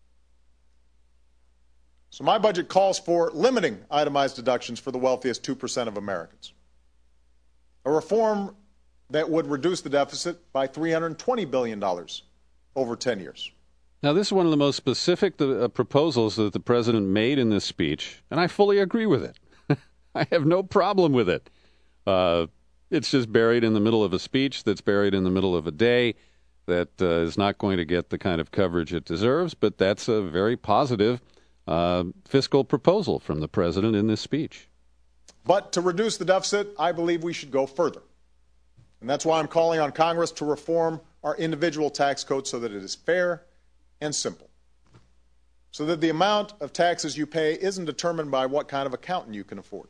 So my budget calls for limiting itemized deductions for the wealthiest 2% of Americans. A reform that would reduce the deficit by $320 billion over 10 years. Now, this is one of the most specific proposals that the president made in this speech, and I fully agree with it. I have no problem with it. It's just buried in the middle of a speech that's buried in the middle of a day that is not going to get the kind of coverage it deserves, but that's a very positive fiscal proposal from the president in this speech. But to reduce the deficit, I believe we should go further. And that's why I'm calling on Congress to reform our individual tax code so that it is fair and simple, so that the amount of taxes you pay isn't determined by what kind of accountant you can afford.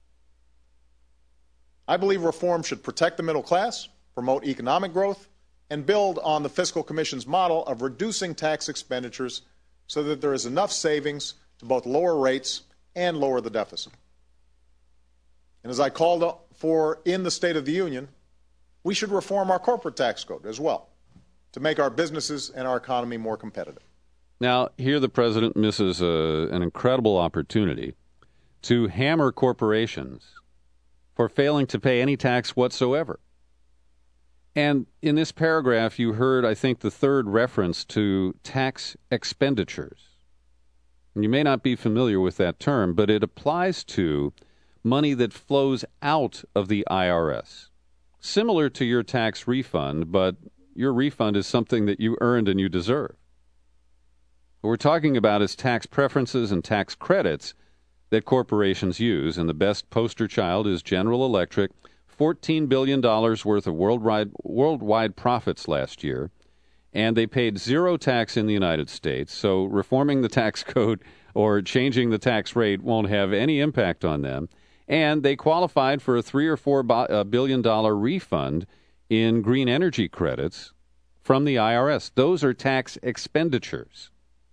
I believe reform should protect the middle class, promote economic growth, and build on the Fiscal Commission's model of reducing tax expenditures so that there is enough savings to both lower rates and lower the deficit. And as I called for in the State of the Union, we should reform our corporate tax code as well to make our businesses and our economy more competitive. Now, here the president misses an incredible opportunity to hammer corporations for failing to pay any tax whatsoever. And in this paragraph, you heard, I think, the third reference to tax expenditures. And you may not be familiar with that term, but it applies to money that flows out of the IRS. Similar to your tax refund, but your refund is something that you earned and you deserve. What we're talking about is tax preferences and tax credits that corporations use, and the best poster child is General Electric. $14 billion worth of worldwide profits last year, and they paid zero tax in the United States, so reforming the tax code or changing the tax rate won't have any impact on them. And they qualified for a $3 or $4 billion refund in green energy credits from the IRS. Those are tax expenditures.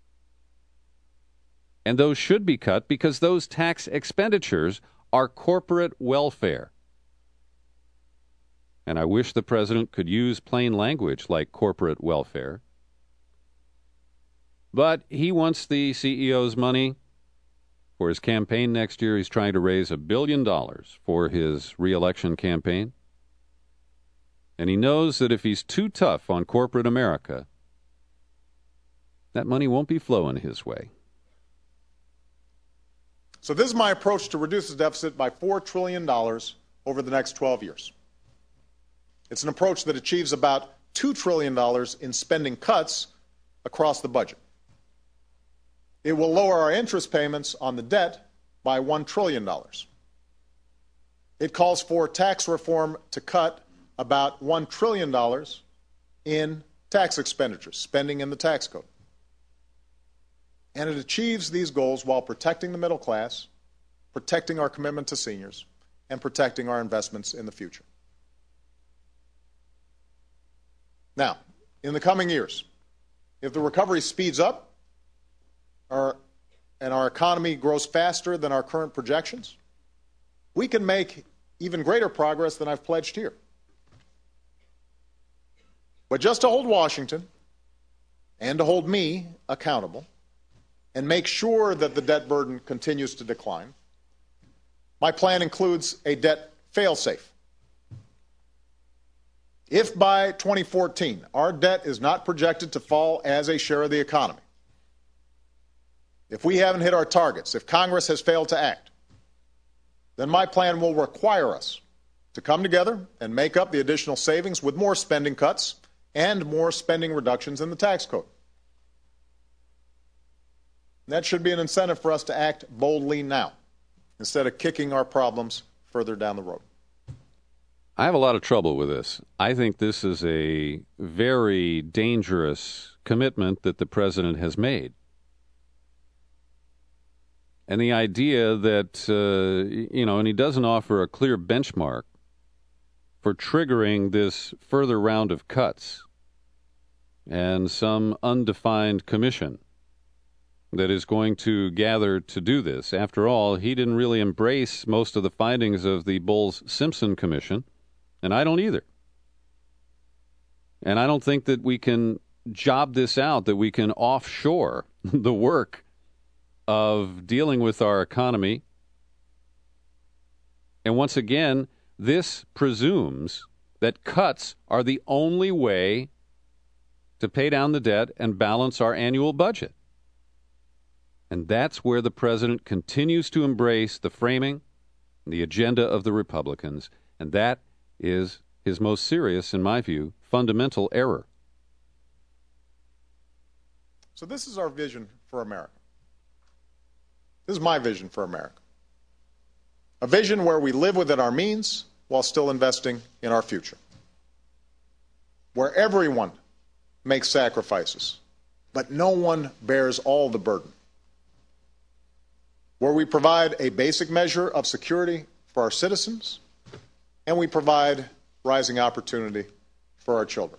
And those should be cut because those tax expenditures are corporate welfare. And I wish the president could use plain language like corporate welfare. But he wants the CEO's money for his campaign next year. He's trying to raise $1 billion for his re-election campaign. And he knows that if he's too tough on corporate America, that money won't be flowing his way. So this is my approach to reduce the deficit by $4 trillion over the next 12 years. It's an approach that achieves about $2 trillion in spending cuts across the budget. It will lower our interest payments on the debt by $1 trillion. It calls for tax reform to cut about $1 trillion in tax expenditures, spending in the tax code. And it achieves these goals while protecting the middle class, protecting our commitment to seniors, and protecting our investments in the future. Now, in the coming years, if the recovery speeds up and our economy grows faster than our current projections, we can make even greater progress than I've pledged here. But just to hold Washington and to hold me accountable and make sure that the debt burden continues to decline, my plan includes a debt fail-safe. If by 2014 our debt is not projected to fall as a share of the economy, if we haven't hit our targets, if Congress has failed to act, then my plan will require us to come together and make up the additional savings with more spending cuts and more spending reductions in the tax code. That should be an incentive for us to act boldly now, instead of kicking our problems further down the road. I have a lot of trouble with this. I think this is a very dangerous commitment that the president has made. And the idea that, and he doesn't offer a clear benchmark for triggering this further round of cuts and some undefined commission that is going to gather to do this. After all, he didn't really embrace most of the findings of the Bowles-Simpson Commission, and I don't either. And I don't think that we can job this out, that we can offshore the work of dealing with our economy. And once again, this presumes that cuts are the only way to pay down the debt and balance our annual budget. And that's where the president continues to embrace the framing, the agenda of the Republicans, and that is his most serious, in my view, fundamental error. So this is our vision for America. This is my vision for America. A vision where we live within our means while still investing in our future. Where everyone makes sacrifices, but no one bears all the burden. Where we provide a basic measure of security for our citizens, and we provide rising opportunity for our children.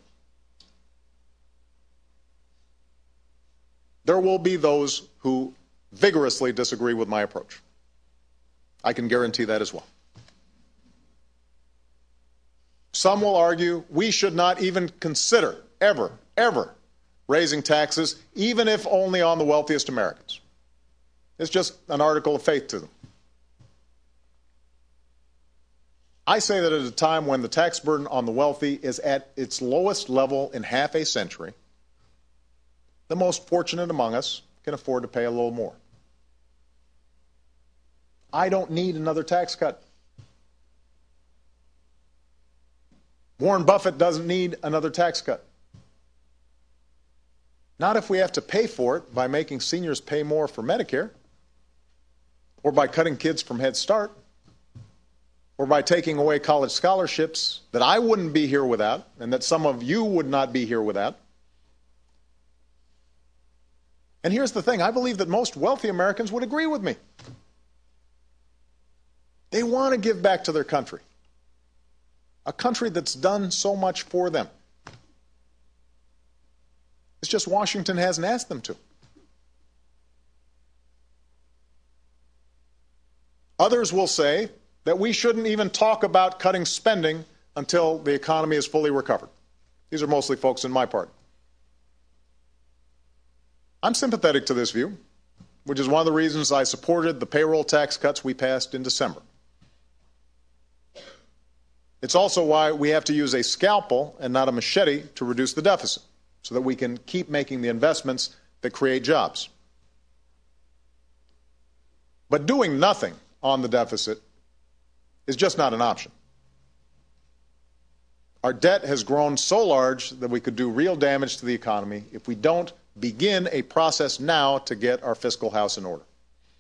There will be those who vigorously disagree with my approach. I can guarantee that as well. Some will argue we should not even consider ever raising taxes, even if only on the wealthiest Americans. It's just an article of faith to them. I say that at a time when the tax burden on the wealthy is at its lowest level in half a century, the most fortunate among us can afford to pay a little more. I don't need another tax cut. Warren Buffett doesn't need another tax cut. Not if we have to pay for it by making seniors pay more for Medicare, or by cutting kids from Head Start, or by taking away college scholarships that I wouldn't be here without, and that some of you would not be here without. And here's the thing, I believe that most wealthy Americans would agree with me. They want to give back to their country, a country that's done so much for them. It's just Washington hasn't asked them to. Others will say that we shouldn't even talk about cutting spending until the economy is fully recovered. These are mostly folks in my party. I'm sympathetic to this view, which is one of the reasons I supported the payroll tax cuts we passed in December. It's also why we have to use a scalpel and not a machete to reduce the deficit, so that we can keep making the investments that create jobs. But doing nothing on the deficit is just not an option. Our debt has grown so large that we could do real damage to the economy if we don't begin a process now to get our fiscal house in order.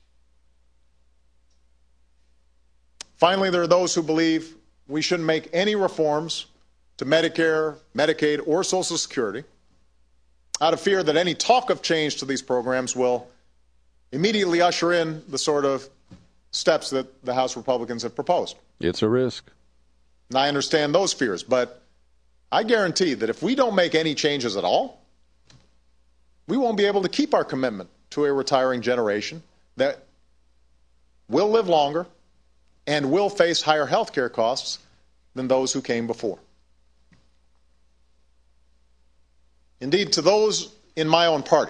Finally, there are those who believe we shouldn't make any reforms to Medicare, Medicaid, or Social Security out of fear that any talk of change to these programs will immediately usher in the sort of steps that the House Republicans have proposed. It's a risk. And I understand those fears, but I guarantee that if we don't make any changes at all, we won't be able to keep our commitment to a retiring generation that will live longer and will face higher health care costs than those who came before. Indeed, to those in my own party,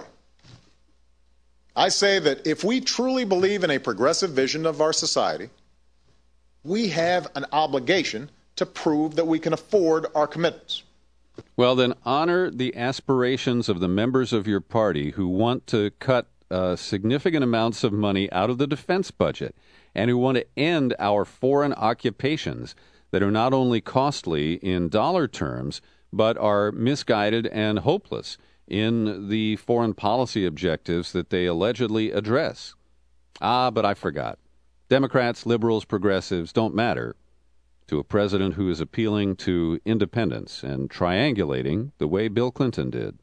I say that if we truly believe in a progressive vision of our society, we have an obligation to prove that we can afford our commitments. Well, then honor the aspirations of the members of your party who want to cut significant amounts of money out of the defense budget and who want to end our foreign occupations that are not only costly in dollar terms, but are misguided and hopeless in the foreign policy objectives that they allegedly address. But I forgot. Democrats, liberals, progressives don't matter to a president who is appealing to independence and triangulating the way Bill Clinton did.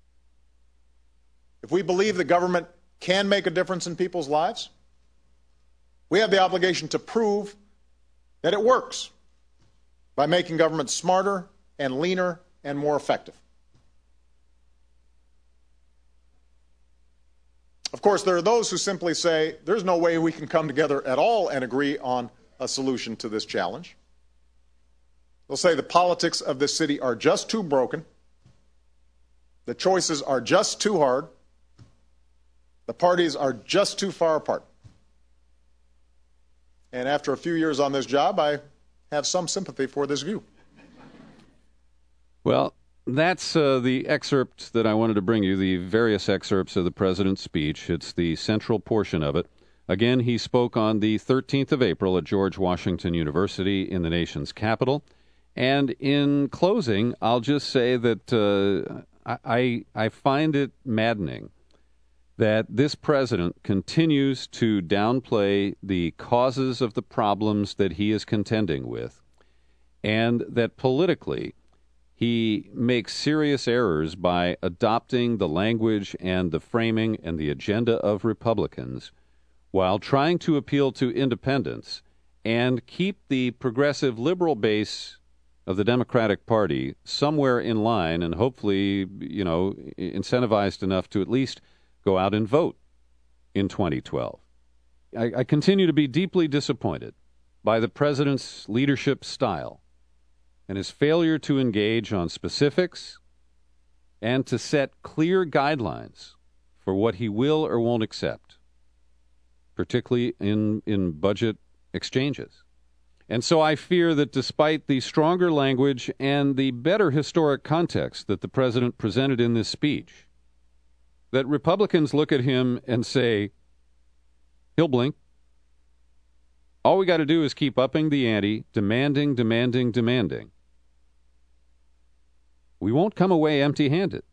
If we believe the government can make a difference in people's lives, we have the obligation to prove that it works by making government smarter and leaner and more effective. Of course, there are those who simply say there's no way we can come together at all and agree on a solution to this challenge. They'll say the politics of this city are just too broken, the choices are just too hard, the parties are just too far apart. And after a few years on this job, I have some sympathy for this view. Well, that's the excerpt that I wanted to bring you, the various excerpts of the president's speech. It's the central portion of it. Again, he spoke on the 13th of April at George Washington University in the nation's capital. And in closing, I'll just say that I find it maddening that this president continues to downplay the causes of the problems that he is contending with, and that politically he makes serious errors by adopting the language and the framing and the agenda of Republicans while trying to appeal to independents and keep the progressive liberal base of the Democratic Party somewhere in line and hopefully, incentivized enough to at least go out and vote in 2012. I continue to be deeply disappointed by the president's leadership style and his failure to engage on specifics and to set clear guidelines for what he will or won't accept, particularly in budget exchanges. And so I fear that despite the stronger language and the better historic context that the president presented in this speech, that Republicans look at him and say, he'll blink. All we got to do is keep upping the ante, demanding. We won't come away empty-handed.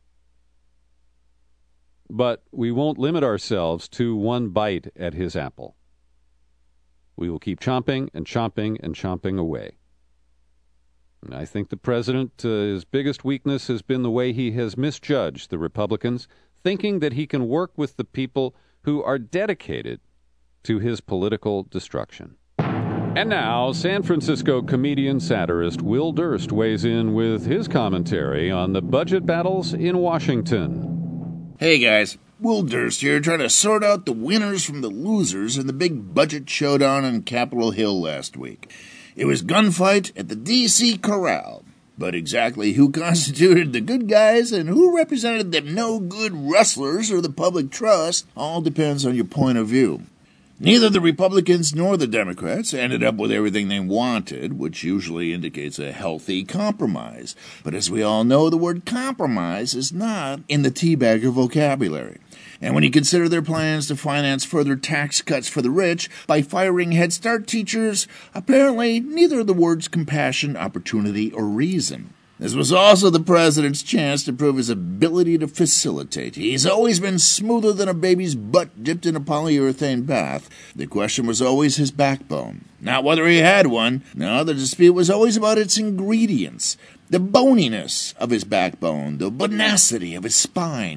But we won't limit ourselves to one bite at his apple. We will keep chomping away. And I think the president, his biggest weakness has been the way he has misjudged the Republicans, thinking that he can work with the people who are dedicated to his political destruction. And now, San Francisco comedian satirist Will Durst weighs in with his commentary on the budget battles in Washington. Hey guys, Will Durst here, trying to sort out the winners from the losers in the big budget showdown on Capitol Hill last week. It was gunfight at the D.C. Corral, but exactly who constituted the good guys and who represented them no-good rustlers or the public trust all depends on your point of view. Neither the Republicans nor the Democrats ended up with everything they wanted, which usually indicates a healthy compromise. But as we all know, the word compromise is not in the teabagger vocabulary. And when you consider their plans to finance further tax cuts for the rich by firing Head Start teachers, apparently neither of the words compassion, opportunity, or reason. This was also the president's chance to prove his ability to facilitate. He's always been smoother than a baby's butt dipped in a polyurethane bath. The question was always his backbone. Not whether he had one. No, the dispute was always about its ingredients. The boniness of his backbone, the bonacity of his spine.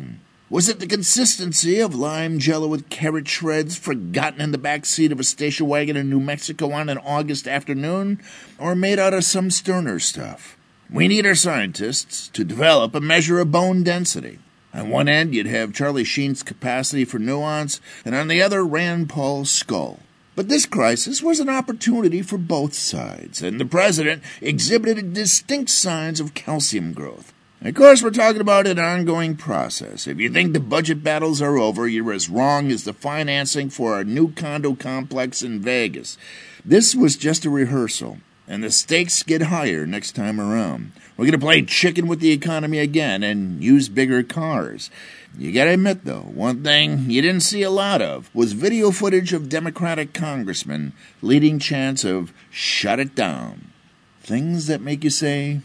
Was it the consistency of lime jello with carrot shreds forgotten in the back seat of a station wagon in New Mexico on an August afternoon, or made out of some sterner stuff? We need our scientists to develop a measure of bone density. On one end, you'd have Charlie Sheen's capacity for nuance, and on the other, Rand Paul's skull. But this crisis was an opportunity for both sides, and the president exhibited distinct signs of calcium growth. Of course, we're talking about an ongoing process. If you think the budget battles are over, you're as wrong as the financing for our new condo complex in Vegas. This was just a rehearsal, and the stakes get higher next time around. We're going to play chicken with the economy again and use bigger cars. You gotta admit, though, one thing you didn't see a lot of was video footage of Democratic congressmen leading chants of "shut it down." Things that make you say,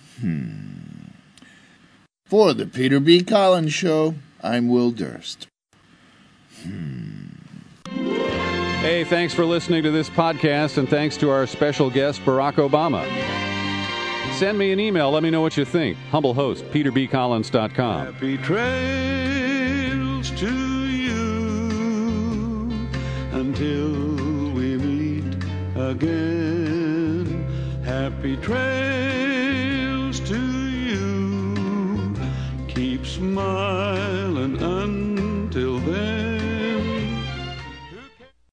For the Peter B. Collins Show, I'm Will Durst. Hey, thanks for listening to this podcast, and thanks to our special guest, Barack Obama. Send me an email. Let me know what you think. Humble host, peterbcollins.com. Happy trails to you until we meet again. Happy trails to you. Keep smiling